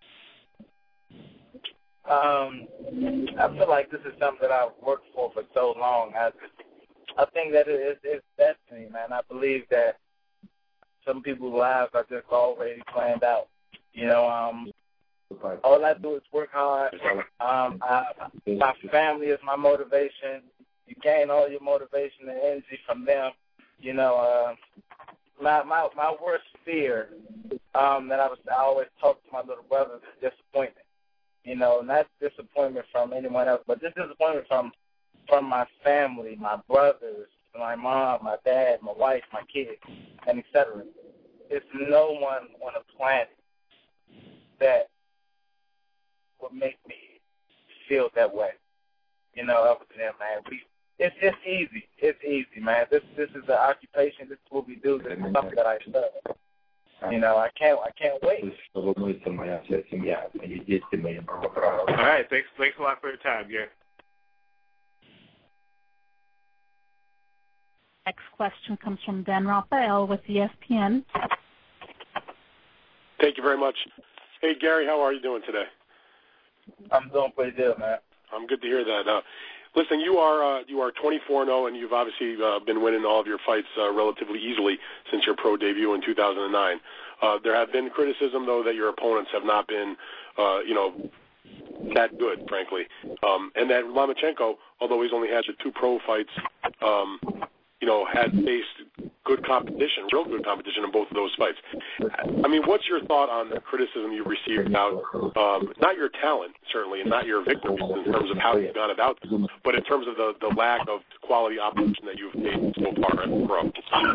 Um, I feel like this is something that I've worked for for so long. I, I think that it is it's destiny, man. I believe that some people's lives are just already planned out. You know, um, all I do is work hard. Um, I, my family is my motivation. You gain all your motivation and energy from them. You know, uh, my my my worst fear um, that I was I always talk to my little brother is disappointment. You know, not disappointment from anyone else, but just disappointment from from my family, my brothers, my mom, my dad, my wife, my kids, and et cetera. There's no one on the planet that would make me feel that way. You know, other than that, man. We, it's it's easy. It's easy, man. This this is an occupation. This is what we do. This is something that I love. You know, I can't I can't wait. All right, thanks thanks a lot for your time, Gary. Next question comes from Dan Rafael with E S P N. Thank you very much. Hey, Gary, how are you doing today? I'm doing pretty good, man. I'm good to hear that. Uh, listen, you are uh, you are twenty-four and oh, and you've obviously uh, been winning all of your fights uh, relatively easily since your pro debut in two thousand nine. Uh, there have been criticism, though, that your opponents have not been, uh, you know, that good, frankly. Um, and that Lomachenko, although he's only had the two pro fights, um, you know, had faced good competition, real good competition in both of those fights. I mean, what's your thought on the criticism you've received about, um, not your talent, certainly, and not your victories in terms of how you've gone about them, but in terms of the, the lack of quality opposition that you've made so far as a pro?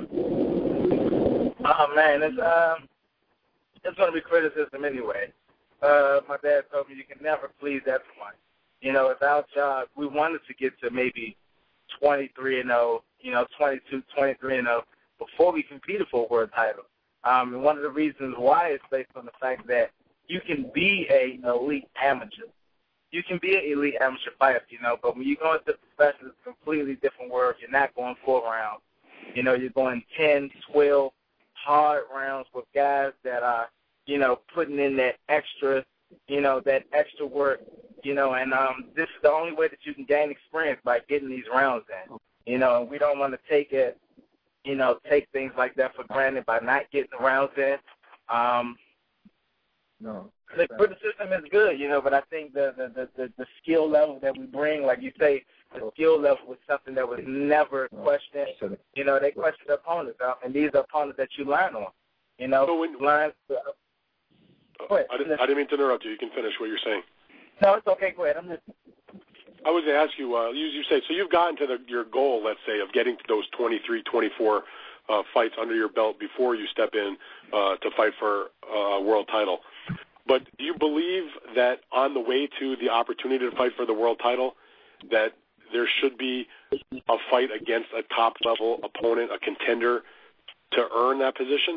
Oh, man, it's, um, it's going to be criticism anyway. Uh, my dad told me you can never please everyone. You know, it's our job. We wanted to get to maybe twenty-three and oh, you know, twenty-two, twenty-three and oh before we competed for a world title. Um, and one of the reasons why is based on the fact that you can be a elite amateur. You can be an elite amateur fighter, you know, but when you go into professional, it's a completely different world. You're not going four rounds. You know, you're going ten, twelve hard rounds with guys that are, you know, putting in that extra, you know, that extra work, you know, and um, this is the only way that you can gain experience by getting these rounds in. You know, and we don't want to take it, you know, take things like that for granted by not getting the rounds in. Um, no. The criticism is good, you know, but I think the, the, the, the, the skill level that we bring, like you say, the skill level was something that was never questioned. You know, they question the opponents, uh, and these are opponents that you learn on. You know, so when, learn. Uh, uh, I, didn't, I didn't mean to interrupt you. You can finish what you're saying. No, it's okay. Go ahead. I'm listening. I was going to ask you, uh, you, you say, so you've gotten to the, your goal, let's say, of getting to those twenty-three, twenty-four uh, fights under your belt before you step in uh, to fight for a world title. But do you believe that on the way to the opportunity to fight for the world title, that there should be a fight against a top-level opponent, a contender, to earn that position?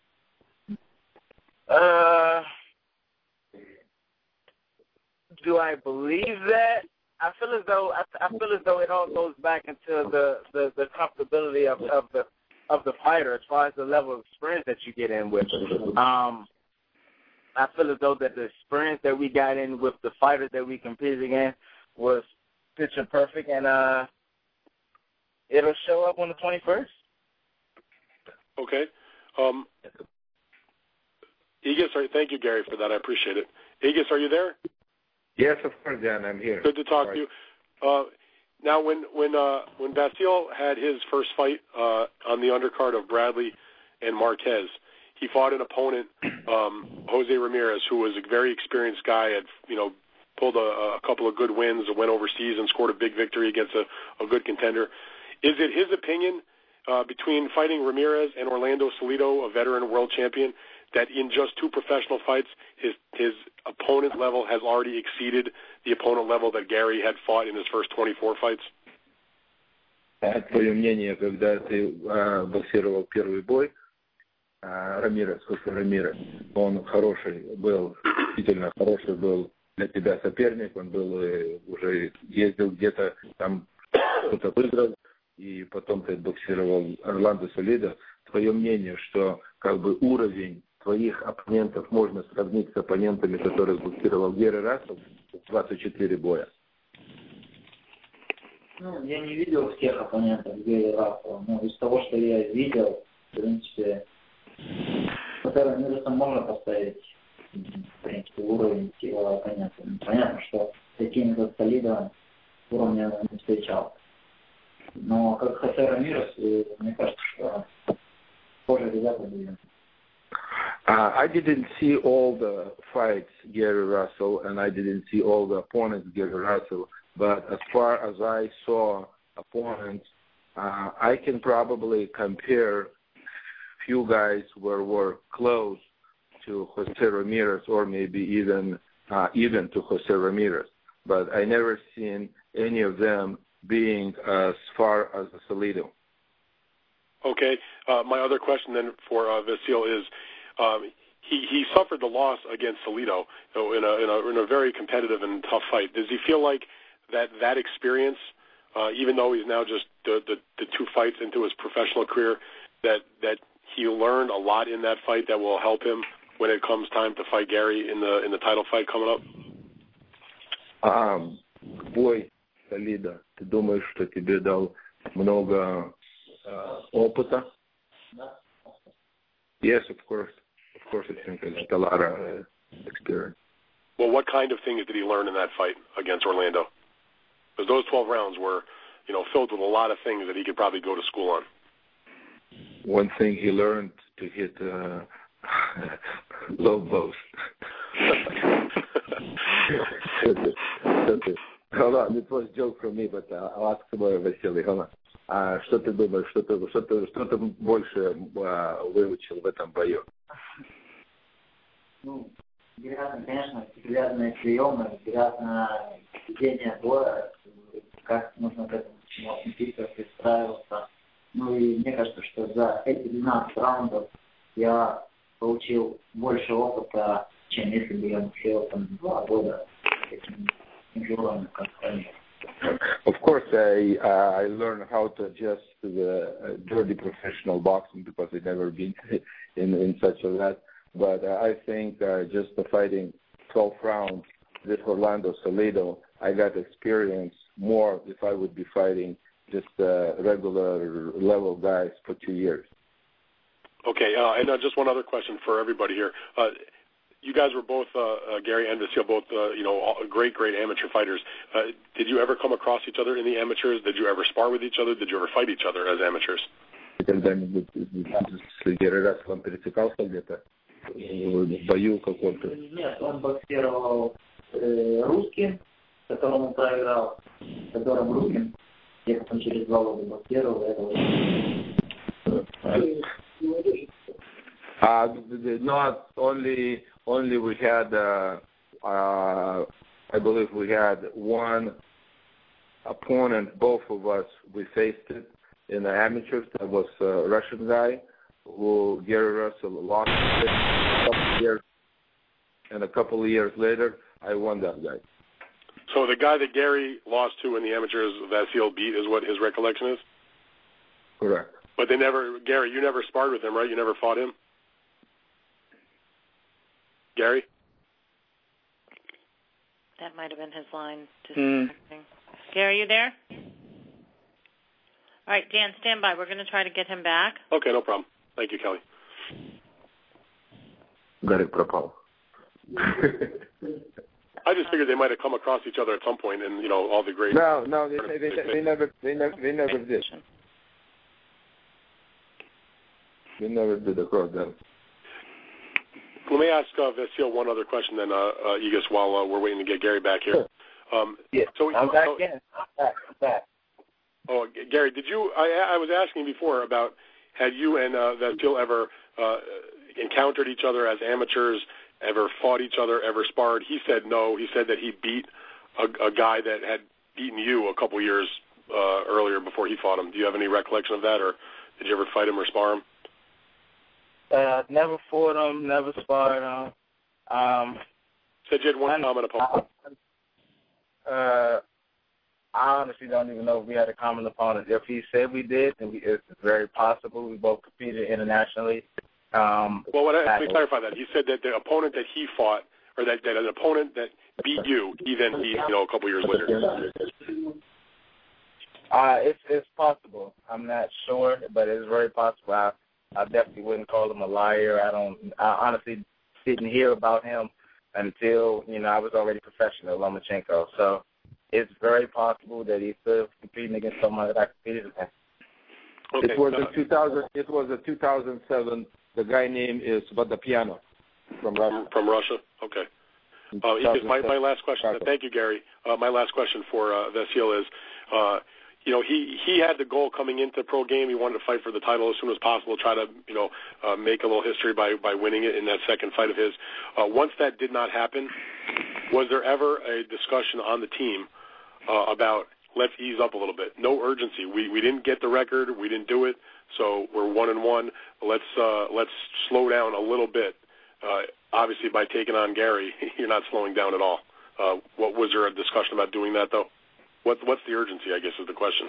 Uh, do I believe that? I feel as though I, I feel as though it all goes back into the, the, the comfortability of, of the of the fighter as far as the level of experience that you get in with. Um, I feel as though that the experience that we got in with the fighters that we competed against was picture perfect, and uh, it'll show up on the twenty-first. Okay. Um, Aegis, sorry, thank you, Gary, for that. I appreciate it. Aegis, are you there? Yes, of course, Dan, I'm here. Good to talk All to right. you. Uh, now, when when uh, when Vasyl had his first fight uh, on the undercard of Bradley and Marquez, he fought an opponent, um, Jose Ramirez, who was a very experienced guy, had you know pulled a, a couple of good wins, went overseas and scored a big victory against a, a good contender. Is it his opinion, uh, between fighting Ramirez and Orlando Salido, a veteran world champion, that in just two professional fights, his his opponent level has already exceeded the opponent level that Gary had fought in his first twenty-four fights? А твое мнение, когда ты а, боксировал первый бой, а, Рамирес, Хосе Рамирес, он хороший был, действительно хороший был для тебя соперник, он был э, уже ездил где-то там, кто-то выиграл, и потом ты боксировал Орландо Солидо. Твое мнение, что как бы уровень твоих оппонентов можно сравнить с оппонентами, которых боксировал Герри Рассел в двадцать четыре боя? Ну, я не видел всех оппонентов Герри Рассела, но из того, что я видел, в принципе, Хосе Рамиреса можно поставить, в принципе, уровень его оппонентов. Понятно, что такими как Солидо уровня не встречал. Но как Хосе Рамирес, мне кажется, что тоже ребята были. Uh, I didn't see all the fights Gary Russell, and I didn't see all the opponents Gary Russell, but as far as I saw opponents, uh, I can probably compare few guys who were close to Jose Ramirez or maybe even uh, even to Jose Ramirez, but I never seen any of them being as far as Salido. Okay. Uh, my other question then for uh, Vasyl is, um, he, he suffered the loss against Salido so in, a, in, a, in a very competitive and tough fight. Does he feel like that that experience, uh, even though he's now just the, the, the two fights into his professional career, that, that he learned a lot in that fight that will help him when it comes time to fight Gary in the in the title fight coming up? Um, бой Солидо, ты думаешь, что тебе дал много uh, опыта? Yes, of course. Of course, I think it's a lot of uh, experience. Well, what kind of things did he learn in that fight against Orlando? Because those twelve rounds were, you know, filled with a lot of things that he could probably go to school on. One thing he learned to hit uh, low blows. Hold on, it was a joke from me, but uh, I'll ask tomorrow, Vasily. Hold on. А что ты думаешь, что ты, что ты, что ты больше а, выучил в этом бою? Ну, вероятно, конечно, взглядные приемы, взглядное ведение боя, как нужно к этому всему относиться, пристраиваться. Ну и мне кажется, что за эти двенадцать раундов я получил больше опыта, чем если бы я боксировал там два года с этим инжуром, как ранее. Of course, I uh, I learned how to adjust to the uh, dirty professional boxing because I've never been in in such a that. But uh, I think uh, just the fighting twelve rounds with Orlando Salido, I got experience more if I would be fighting just uh, regular level guys for two years. Okay, uh, and uh, just one other question for everybody here. Uh, you guys were both, uh, uh, Gary and Vasyl, both, uh, you know, all, great, great amateur fighters. Uh, did you ever come across each other in the amateurs? Did you ever spar with each other? Did you ever fight each other as amateurs? Когда-нибудь с Герри Расселом пересекался где-то в бою каком-то? Нет, он боксировал э, русским, которому проиграл, которым русским, я потом через два года боксировал, это Uh, not only only we had uh, uh, I believe we had one opponent, both of us we faced it in the amateurs. That was a Russian guy who Gary Russell lost a couple of years, and a couple of years later I won that guy. So the guy that Gary lost to in the amateurs, Vasyl beat, is what his recollection is? Correct. But they never, Gary, you never sparred with him, right? You never fought him? Gary? That might have been his line. Mm. Gary, you there? All right, Dan, stand by. We're going to try to get him back. Okay, no problem. Thank you, Kelly. Gary пропал. I just figured they might have come across each other at some point, and you know all the great. No, no, they, they, they, they never, they never, they never did. They never did across them. Let me ask uh, Vasil one other question, then, uh, uh, Egis, while uh, we're waiting to get Gary back here. Um, yeah, so, I'm back so, in. I'm back. I'm back. Oh, Gary, did you? I, I was asking before about had you and uh, Vasil ever uh, encountered each other as amateurs, ever fought each other, ever sparred? He said no. He said that he beat a, a guy that had beaten you a couple years uh, earlier before he fought him. Do you have any recollection of that, or did you ever fight him or spar him? Uh, never fought him, never sparred him. Um, Said you had one common opponent. Uh, I honestly don't even know if we had a common opponent. If he said we did, then we, it's very possible. We both competed internationally. Um, well, what I, let me clarify that. He said that the opponent that he fought, or that, that an opponent that beat you, he then beat, you know, a couple years later. Uh, it's it's possible. I'm not sure, but it's very possible. I, I definitely wouldn't call him a liar. I don't. I honestly didn't hear about him until you know I was already professional, Lomachenko. So it's very possible that he's still competing against someone that I competed against. Okay. It was a two thousand. It was a two thousand seven. The guy name is Vodopiano from Russia. From Russia. Okay. Uh, Egis, my my last question. Thank you, Gary. Uh, my last question for uh, Vasil is. Uh, You know, he, he had the goal coming into pro game. He wanted to fight for the title as soon as possible, try to, you know, uh, make a little history by, by winning it in that second fight of his. Uh, once that did not happen, was there ever a discussion on the team uh, about let's ease up a little bit? No urgency. We we didn't get the record. We didn't do it. So we're one and one. Let's uh, let's slow down a little bit. Uh, obviously, by taking on Gary, you're not slowing down at all. Uh, what was there a discussion about doing that though? What, what's the urgency, I guess, is the question.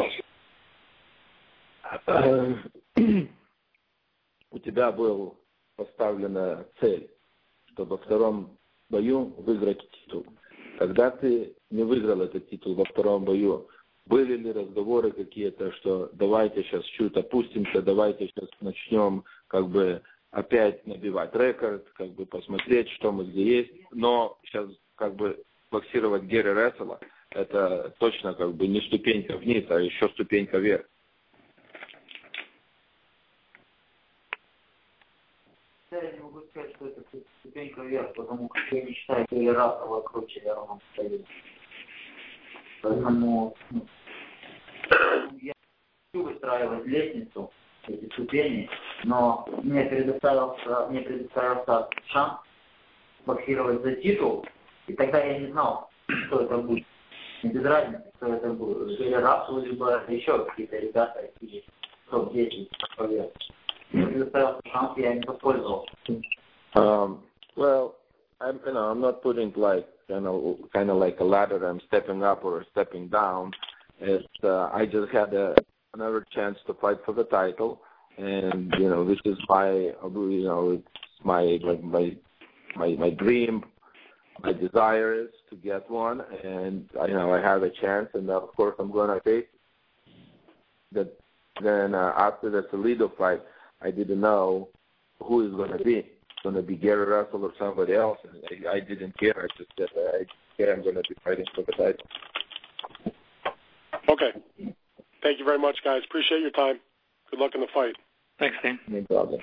У тебя была поставлена цель, чтобы во втором бою выиграть титул. Когда ты не выиграл этот титул во втором бою, были ли разговоры какие-то, что давайте сейчас чуть опустимся, давайте сейчас начнем как бы опять набивать рекорд, как бы посмотреть, что мы где есть, но сейчас как бы боксировать Герри Рассела, это точно как бы не ступенька вниз, а еще ступенька вверх. Я не могу сказать, что это ступенька вверх, потому как я не считаю Герри Рассела круче Романа Стоянова. Поэтому ну, я хочу выстраивать лестницу, эти ступени, но мне предоставился, мне предоставился шанс боксировать за титул, и тогда я не знал, что это будет. Не без разницы, кто это будет. Или Рассел, либо еще какие-то ребята из топ десять поверх. Мне предоставился шанс, я им воспользовался. Um, well, I'm, you know, I'm not putting like, you know, kind of like a ladder. I'm stepping up or stepping down. It's, uh, I just had a, another chance to fight for the title, and you know, this is my, you know, it's my like my my my dream. My desire is to get one, and you know I have a chance, and of course I'm going to take that. Then uh, after the Toledo fight, I didn't know who is going to be. It's going to be Gary Russell or somebody else, and I, I didn't care. I just said I care I'm going to be fighting for the title. Okay. Thank you very much, guys. Appreciate your time. Good luck in the fight. Thanks, Dan. No problem.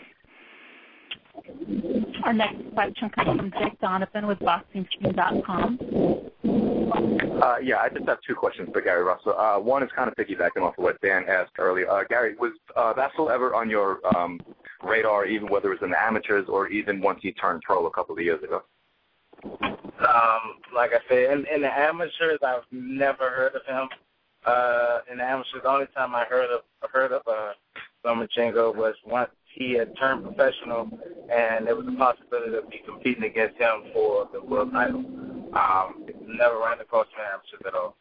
Our next question comes from Jake Donovan with Boxing Team dot com. Uh, yeah, I just have two questions for Gary Russell. Uh, one is kind of piggybacking off of what Dan asked earlier. Uh, Gary, was uh, Vasil ever on your um, radar, even whether it was in the amateurs or even once he turned pro a couple of years ago? Um, like I said, in, in the amateurs, I've never heard of him. Uh, in the amateurs, the only time I heard of heard of uh, Lomachenko was once he had turned professional, and there was a possibility of me competing against him for the world title. Um, never ran across the amateurs at all.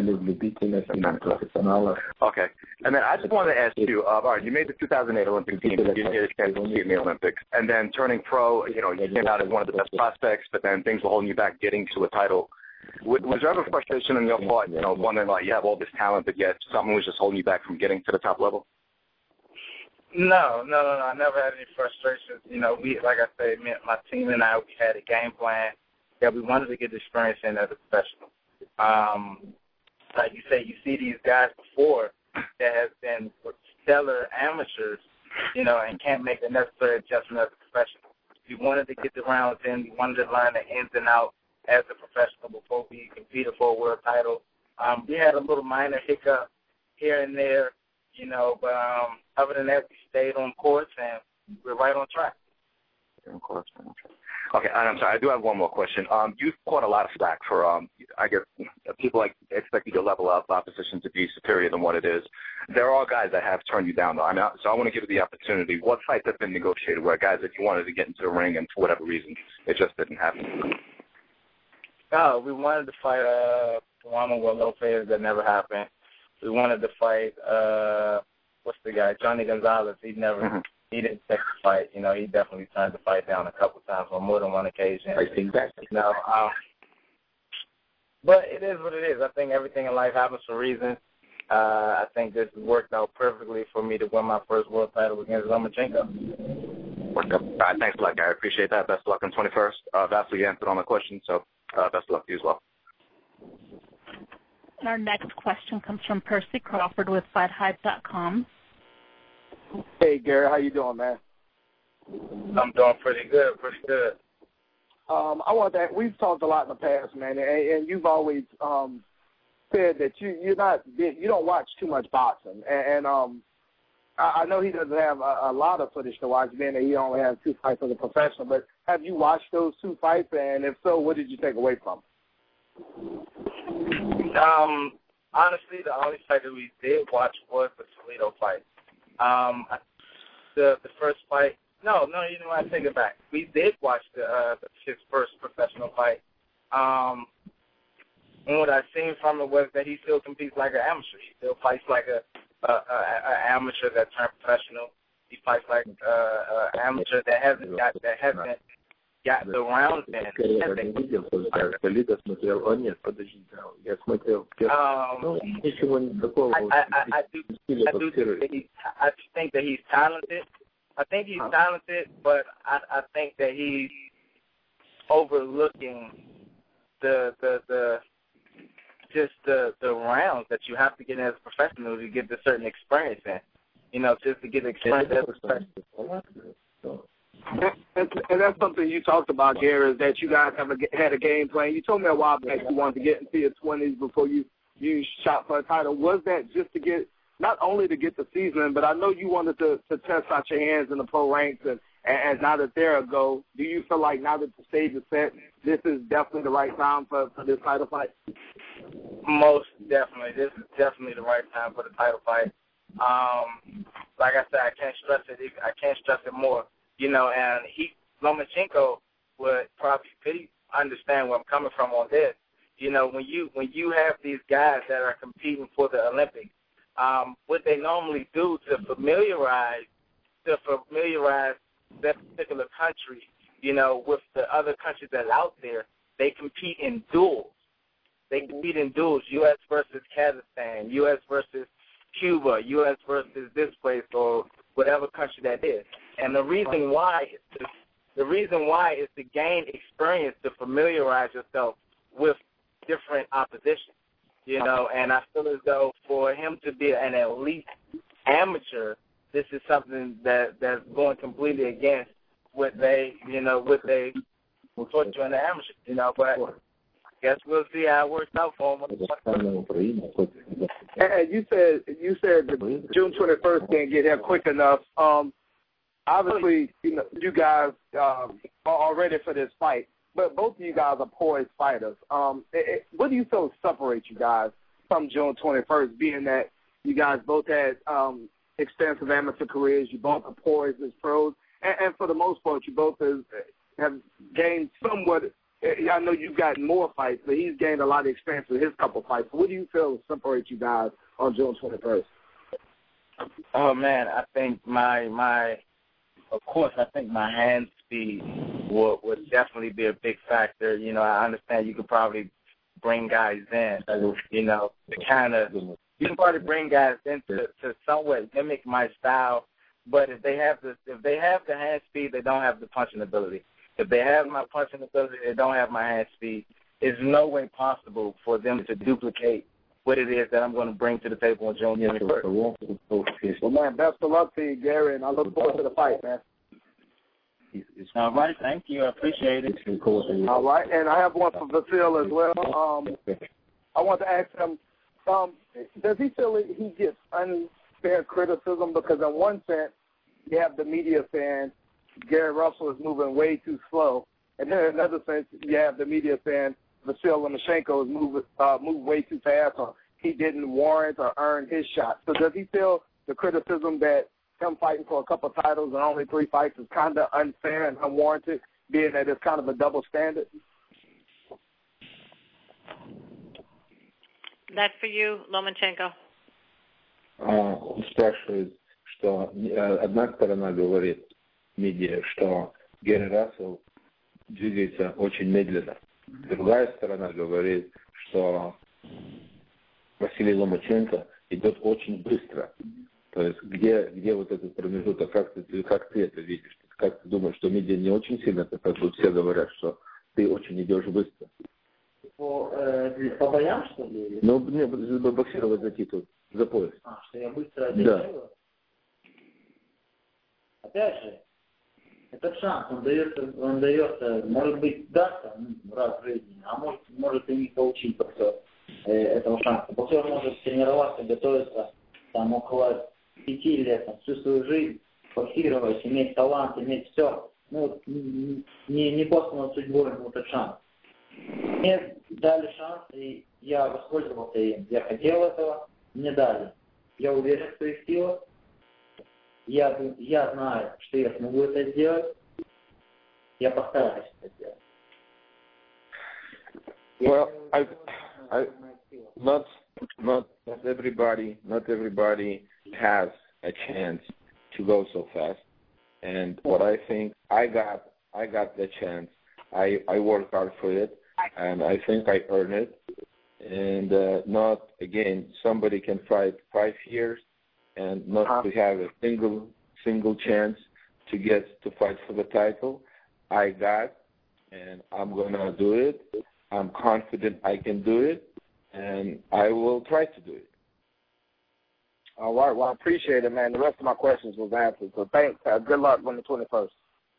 Okay. And then I just wanted to ask you, uh, all right, you made the two thousand eight Olympic team. You didn't get a chance to compete in the Olympics. And then turning pro, you know, you came out as one of the best prospects, but then things were holding you back getting to a title. Was, was there ever frustration on your part, you know, wondering, like, you have all this talent, but yet something was just holding you back from getting to the top level? No, no, no, no. I never had any frustrations. You know, we, like I said, me, my team and I, we had a game plan that we wanted to get the experience in as a professional. Um, like you say, you see these guys before that have been stellar amateurs, you know, and can't make the necessary adjustment as a professional. We wanted to get the rounds in. We wanted to learn the ins and outs as a professional before we competed for a world title. Um, we had a little minor hiccup here and there, you know, but um, other than that, we stayed on course and we're right on track. On course, okay. Okay, and I'm sorry, I do have one more question. Um, you've caught a lot of slack for, um, I guess, people like expect you to level up opposition to be superior than what it is. There are guys that have turned you down, though. I mean, so I want to give you the opportunity. What fights have been negotiated where guys that you wanted to get into the ring and for whatever reason it just didn't happen? Oh, we wanted to fight uh, Juan Manuel Lopez. That never happened. We wanted to fight, uh, what's the guy, Johnny Gonzalez. He never, mm-hmm. he didn't take the fight. You know, he definitely turned the fight down a couple times on more than one occasion. I think that. You know, um, but it is what it is. I think everything in life happens for a reason. Uh, I think this worked out perfectly for me to win my first world title against Lomachenko. Worked out. All right, thanks a lot, Gary. Appreciate that. Best of luck on twenty-first. Uh, Vasily answered all my questions, so uh, best of luck to you as well. And our next question comes from Percy Crawford with fight hype dot com. Hey, Gary, how you doing, man? I'm doing pretty good, pretty good. Um, I want that. We've talked a lot in the past, man, and, and you've always um, said that you you're not you don't watch too much boxing, and, and um, I, I know he doesn't have a, a lot of footage to watch, being that he only has two fights as a professional. But have you watched those two fights, and if so, what did you take away from them? Um, honestly, the only fight that we did watch was the Toledo fight. Um, the the first fight. No, no, you know what? I take it back. We did watch the uh, his first professional fight. Um, and what I seen from it was that he still competes like an amateur. He still fights like a, a, a, a amateur that turned professional. He fights like an uh, amateur that hasn't got that hasn't got the rounds in. Um, I, I, I do, I do think that he, I think that he's talented. I think he's talented, but I, I think that he's overlooking the the the just the the rounds that you have to get in as a professional to get the certain experience in. You know, just to get experience as a professional. And, and that's something you talked about, Gary, is that you guys have a, had a game plan. You told me a while back you wanted to get into your twenties before you, you shot for a title. Was that just to get, not only to get the season, but I know you wanted to, to test out your hands in the pro ranks, and, and, and now that they're a go, do you feel like now that the stage is set, this is definitely the right time for, for this title fight? Most definitely. This is definitely the right time for the title fight. Um, like I said, I can't stress it. I can't stress it more. You know, and he, Lomachenko would probably pretty understand where I'm coming from on this. You know, when you when you have these guys that are competing for the Olympics, um, what they normally do to familiarize to familiarize that particular country, you know, with the other countries that are out there, they compete in duels. They compete in duels, U S versus Kazakhstan, U S versus Cuba, U S versus this place, or whatever country that is. And the reason why is to, the reason why is to gain experience, to familiarize yourself with different opposition. You know, and I feel as though for him to be an elite amateur, this is something that that's going completely against what they, you know, what they taught you in the amateur. You know, but I guess we'll see how it works out for him. And you said you said that June twenty-first can't get here quick enough. Um, obviously, you know, you guys um, are ready for this fight, but both of you guys are poised fighters. Um, it, it, what do you feel separates you guys from June twenty-first, being that you guys both had um, extensive amateur careers, you both are poised as pros, and, and for the most part, you both have, have gained somewhat. I I know you've gotten more fights, but he's gained a lot of experience with his couple fights. What do you feel separates you guys on June twenty-first? Oh, man, I think my, my of course, I think my hand speed would, would definitely be a big factor. You know, I understand you could probably bring guys in, you know, to kind of, you can probably bring guys in to, to somewhat mimic my style, but if they have the, if they have the hand speed, they don't have the punching ability. If they have my punching ability, they don't have my hand speed. There's no way possible for them to duplicate what it is that I'm going to bring to the table on June twenty-first. Well, man, best of luck to you, Gary, and I look forward to the fight, man. All right, thank you. I appreciate it. All right, and I have one for Vasil as well. Um, I want to ask him, um, does he feel that he gets unfair criticism? Because in one sense, you have the media saying Gary Russell is moving way too slow, and then in another sense, you have the media saying Vasil Lomachenko is moving uh, moved way too fast, or he didn't warrant or earn his shot. So does he feel the criticism that him fighting for a couple titles and only three fights is kind of unfair and unwarranted, being that it's kind of a double standard? That's for you, Lomachenko. Он спрашивает, что одна сторона говорит, медиа, что Гэри Рассел двигается очень медленно. Другая сторона говорит, что Василий Ломаченко идет очень быстро. То есть где, где вот этот промежуток, как ты, как ты это видишь? Как ты думаешь, что медиа не очень сильно, как тут все говорят, что ты очень идешь быстро? По, э, по боям, что ли? Ну, не, боксировать за титул, за пояс. А, что я быстро одерживаю? Да. Опять же, этот шанс, он дается, он дается, может быть, дастся раз в жизни, а может, может и не получить боксер э, этого шанса. Боксер может тренироваться, готовиться там около пяти лет, там, всю свою жизнь, боксировать, иметь талант, иметь все. Ну, не, не послано судьбой ему этот шанс. Мне дали шанс, и я воспользовался им. Я хотел этого, мне дали. Я уверен в своих силах. Я, я знаю, что я смогу это сделать. Я постараюсь это сделать. Well, I, I, not, not, not everybody, not everybody has a chance to go so fast. And what I think I got, I got the chance. I, I worked hard for it, and I think I earned it. And uh, not, again, somebody can fight five years and not uh-huh. to have a single single chance to get to fight for the title. I got, and I'm going to do it. I'm confident I can do it, and I will try to do it. All right. Well, I appreciate it, man. The rest of my questions was answered. So thanks. Uh, good luck on the twenty-first.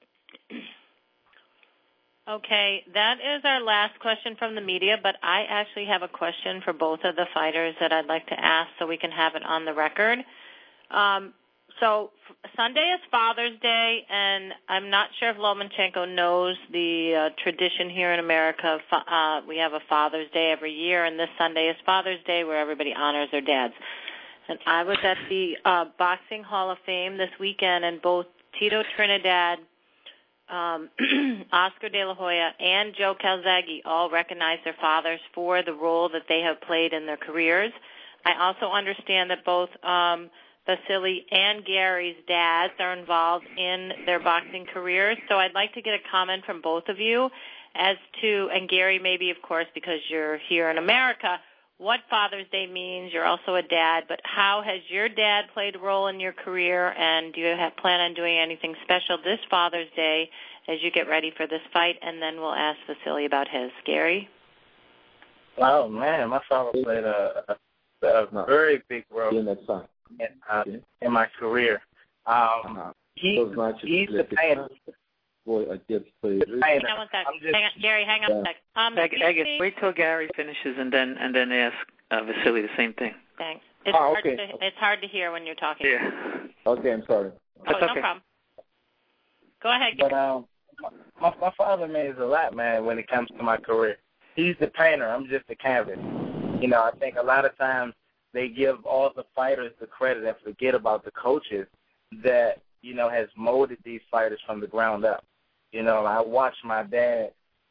Okay, that is our last question from the media, but I actually have a question for both of the fighters that I'd like to ask so we can have it on the record. Um, so Sunday is Father's Day, and I'm not sure if Lomachenko knows the uh, tradition here in America. Uh, we have a Father's Day every year, and this Sunday is Father's Day where everybody honors their dads. And I was at the uh, Boxing Hall of Fame this weekend, and both Tito Trinidad, Um, Oscar De La Hoya, and Joe Calzaghe all recognize their fathers for the role that they have played in their careers. I also understand that both um, Vasily and Gary's dads are involved in their boxing careers. So I'd like to get a comment from both of you as to, and Gary maybe, of course, because you're here in America, what Father's Day means. You're also a dad, but how has your dad played a role in your career, and do you have, plan on doing anything special this Father's Day as you get ready for this fight? And then we'll ask Vasily about his. Gary? Oh, man, my father played a, a, a very big role in, uh, in my career. Um, he, he's the painter. Hang on one sec. Just, hang on, Gary, hang on yeah. a sec. Um, Ag- Ag- wait till Gary finishes and then and then ask uh, Vasily the same thing. Thanks. It's, oh, hard okay. to, it's hard to hear when you're talking. Yeah. Okay, I'm sorry. Oh, That's no okay. problem. Go ahead, Gary. But um, my, my father means a lot, man, when it comes to my career. He's the painter. I'm just the canvas. You know, I think a lot of times they give all the fighters the credit and forget about the coaches that, you know, has molded these fighters from the ground up. You know, I watched my dad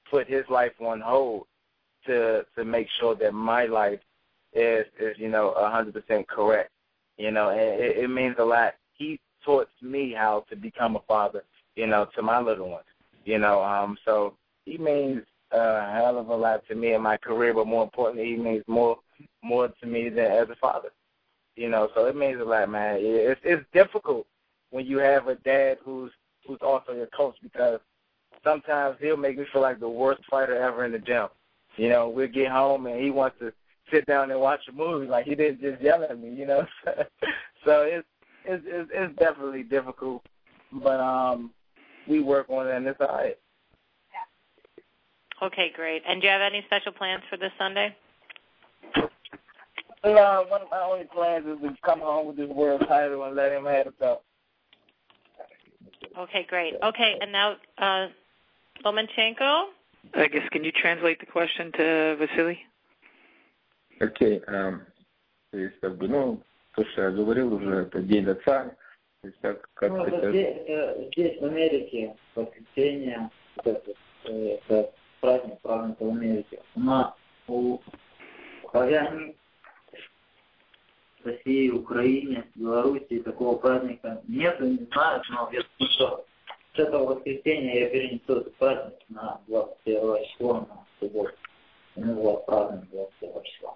put his life on hold to to make sure that my life is, is you know, one hundred percent correct. You know, and it, it means a lot. He taught me how to become a father, you know, to my little ones. You know, um, so he means a hell of a lot to me in my career, but more importantly, he means more more to me than as a father. You know, so it means a lot, man. It's it's difficult when you have a dad who's who's also your coach, because sometimes he'll make me feel like the worst fighter ever in the gym. You know, we'll get home and he wants to sit down and watch a movie like he didn't just yell at me. You know, so it's it's it's, it's definitely difficult, but um, we work on it and it's all right. Okay, great. And do you have any special plans for this Sunday? No, one of my only plans is to come home with this world title and let him have the belt. Okay, great. Okay, and now uh, Lomachenko? I guess, can you translate the question to Vasily? Окей. Okay, то есть, как бы, ну, то, что я говорил уже, это День Отца. То есть, как, как ну, это... здесь, здесь, в Америке, воскресенье, это, это праздник, праздник в Америке. Но у христиан в России, Украине, Белоруссии такого праздника нет, не знаю, но я думаю, что с этого воскресенья я перенесу этот праздник на двадцать первое число, на субботу. Ну вот, праздник двадцать первого числа.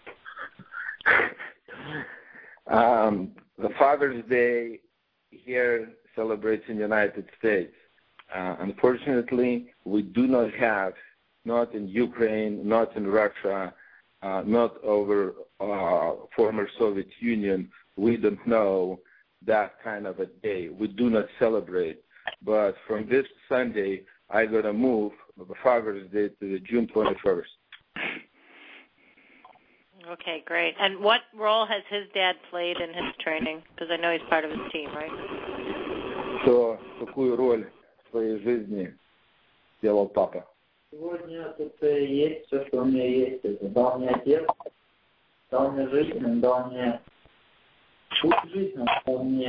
Um, the Father's Day here celebrates in the United States. Uh, unfortunately, we do not have, not in Ukraine, not in Russia, uh, not over uh, former Soviet Union, we don't know that kind of a day. We do not celebrate. But from this Sunday, I'm going to move the Father's Day to the June twenty-first. Okay, great. And what role has his dad played in his training? Because I know he's part of his team, right? So, какую роль в своей жизни делал папа? Сегодня тут есть все, что у меня есть. Это дал мне отец, дал мне жизнь, он дал мне путь жизни, он дал мне...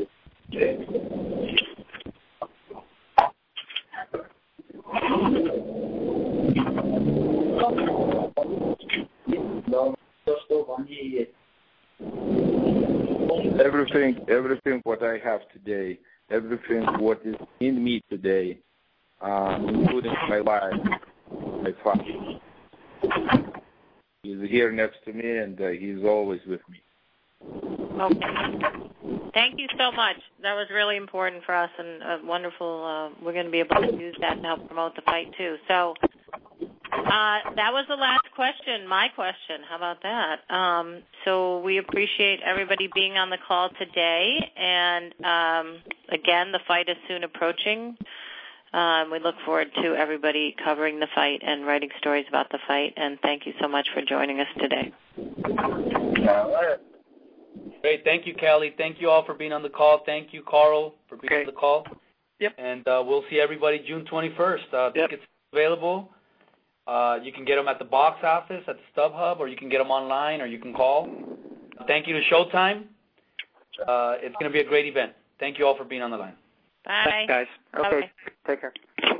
Everything, everything what I have today, everything what is in me today, uh, including my wife, my father, he's here next to me and uh, he's always with me. Okay. Thank you so much. That was really important for us and uh, wonderful. Uh, we're going to be able to use that to help promote the fight too. So uh, that was the last question, my question. How about that? Um, so we appreciate everybody being on the call today. And um, again, the fight is soon approaching. Um, we look forward to everybody covering the fight and writing stories about the fight. And thank you so much for joining us today. Great. Thank you, Callie. Thank you all for being on the call. Thank you, Carl, for being okay. on the call. Yep. And uh, we'll see everybody June twenty-first. Uh, yep. Tickets available. Uh, you can get them at the box office, at the StubHub, or you can get them online, or you can call. Thank you to Showtime. Uh, it's going to be a great event. Thank you all for being on the line. Bye. Thanks, guys. Okay. Okay. Take care.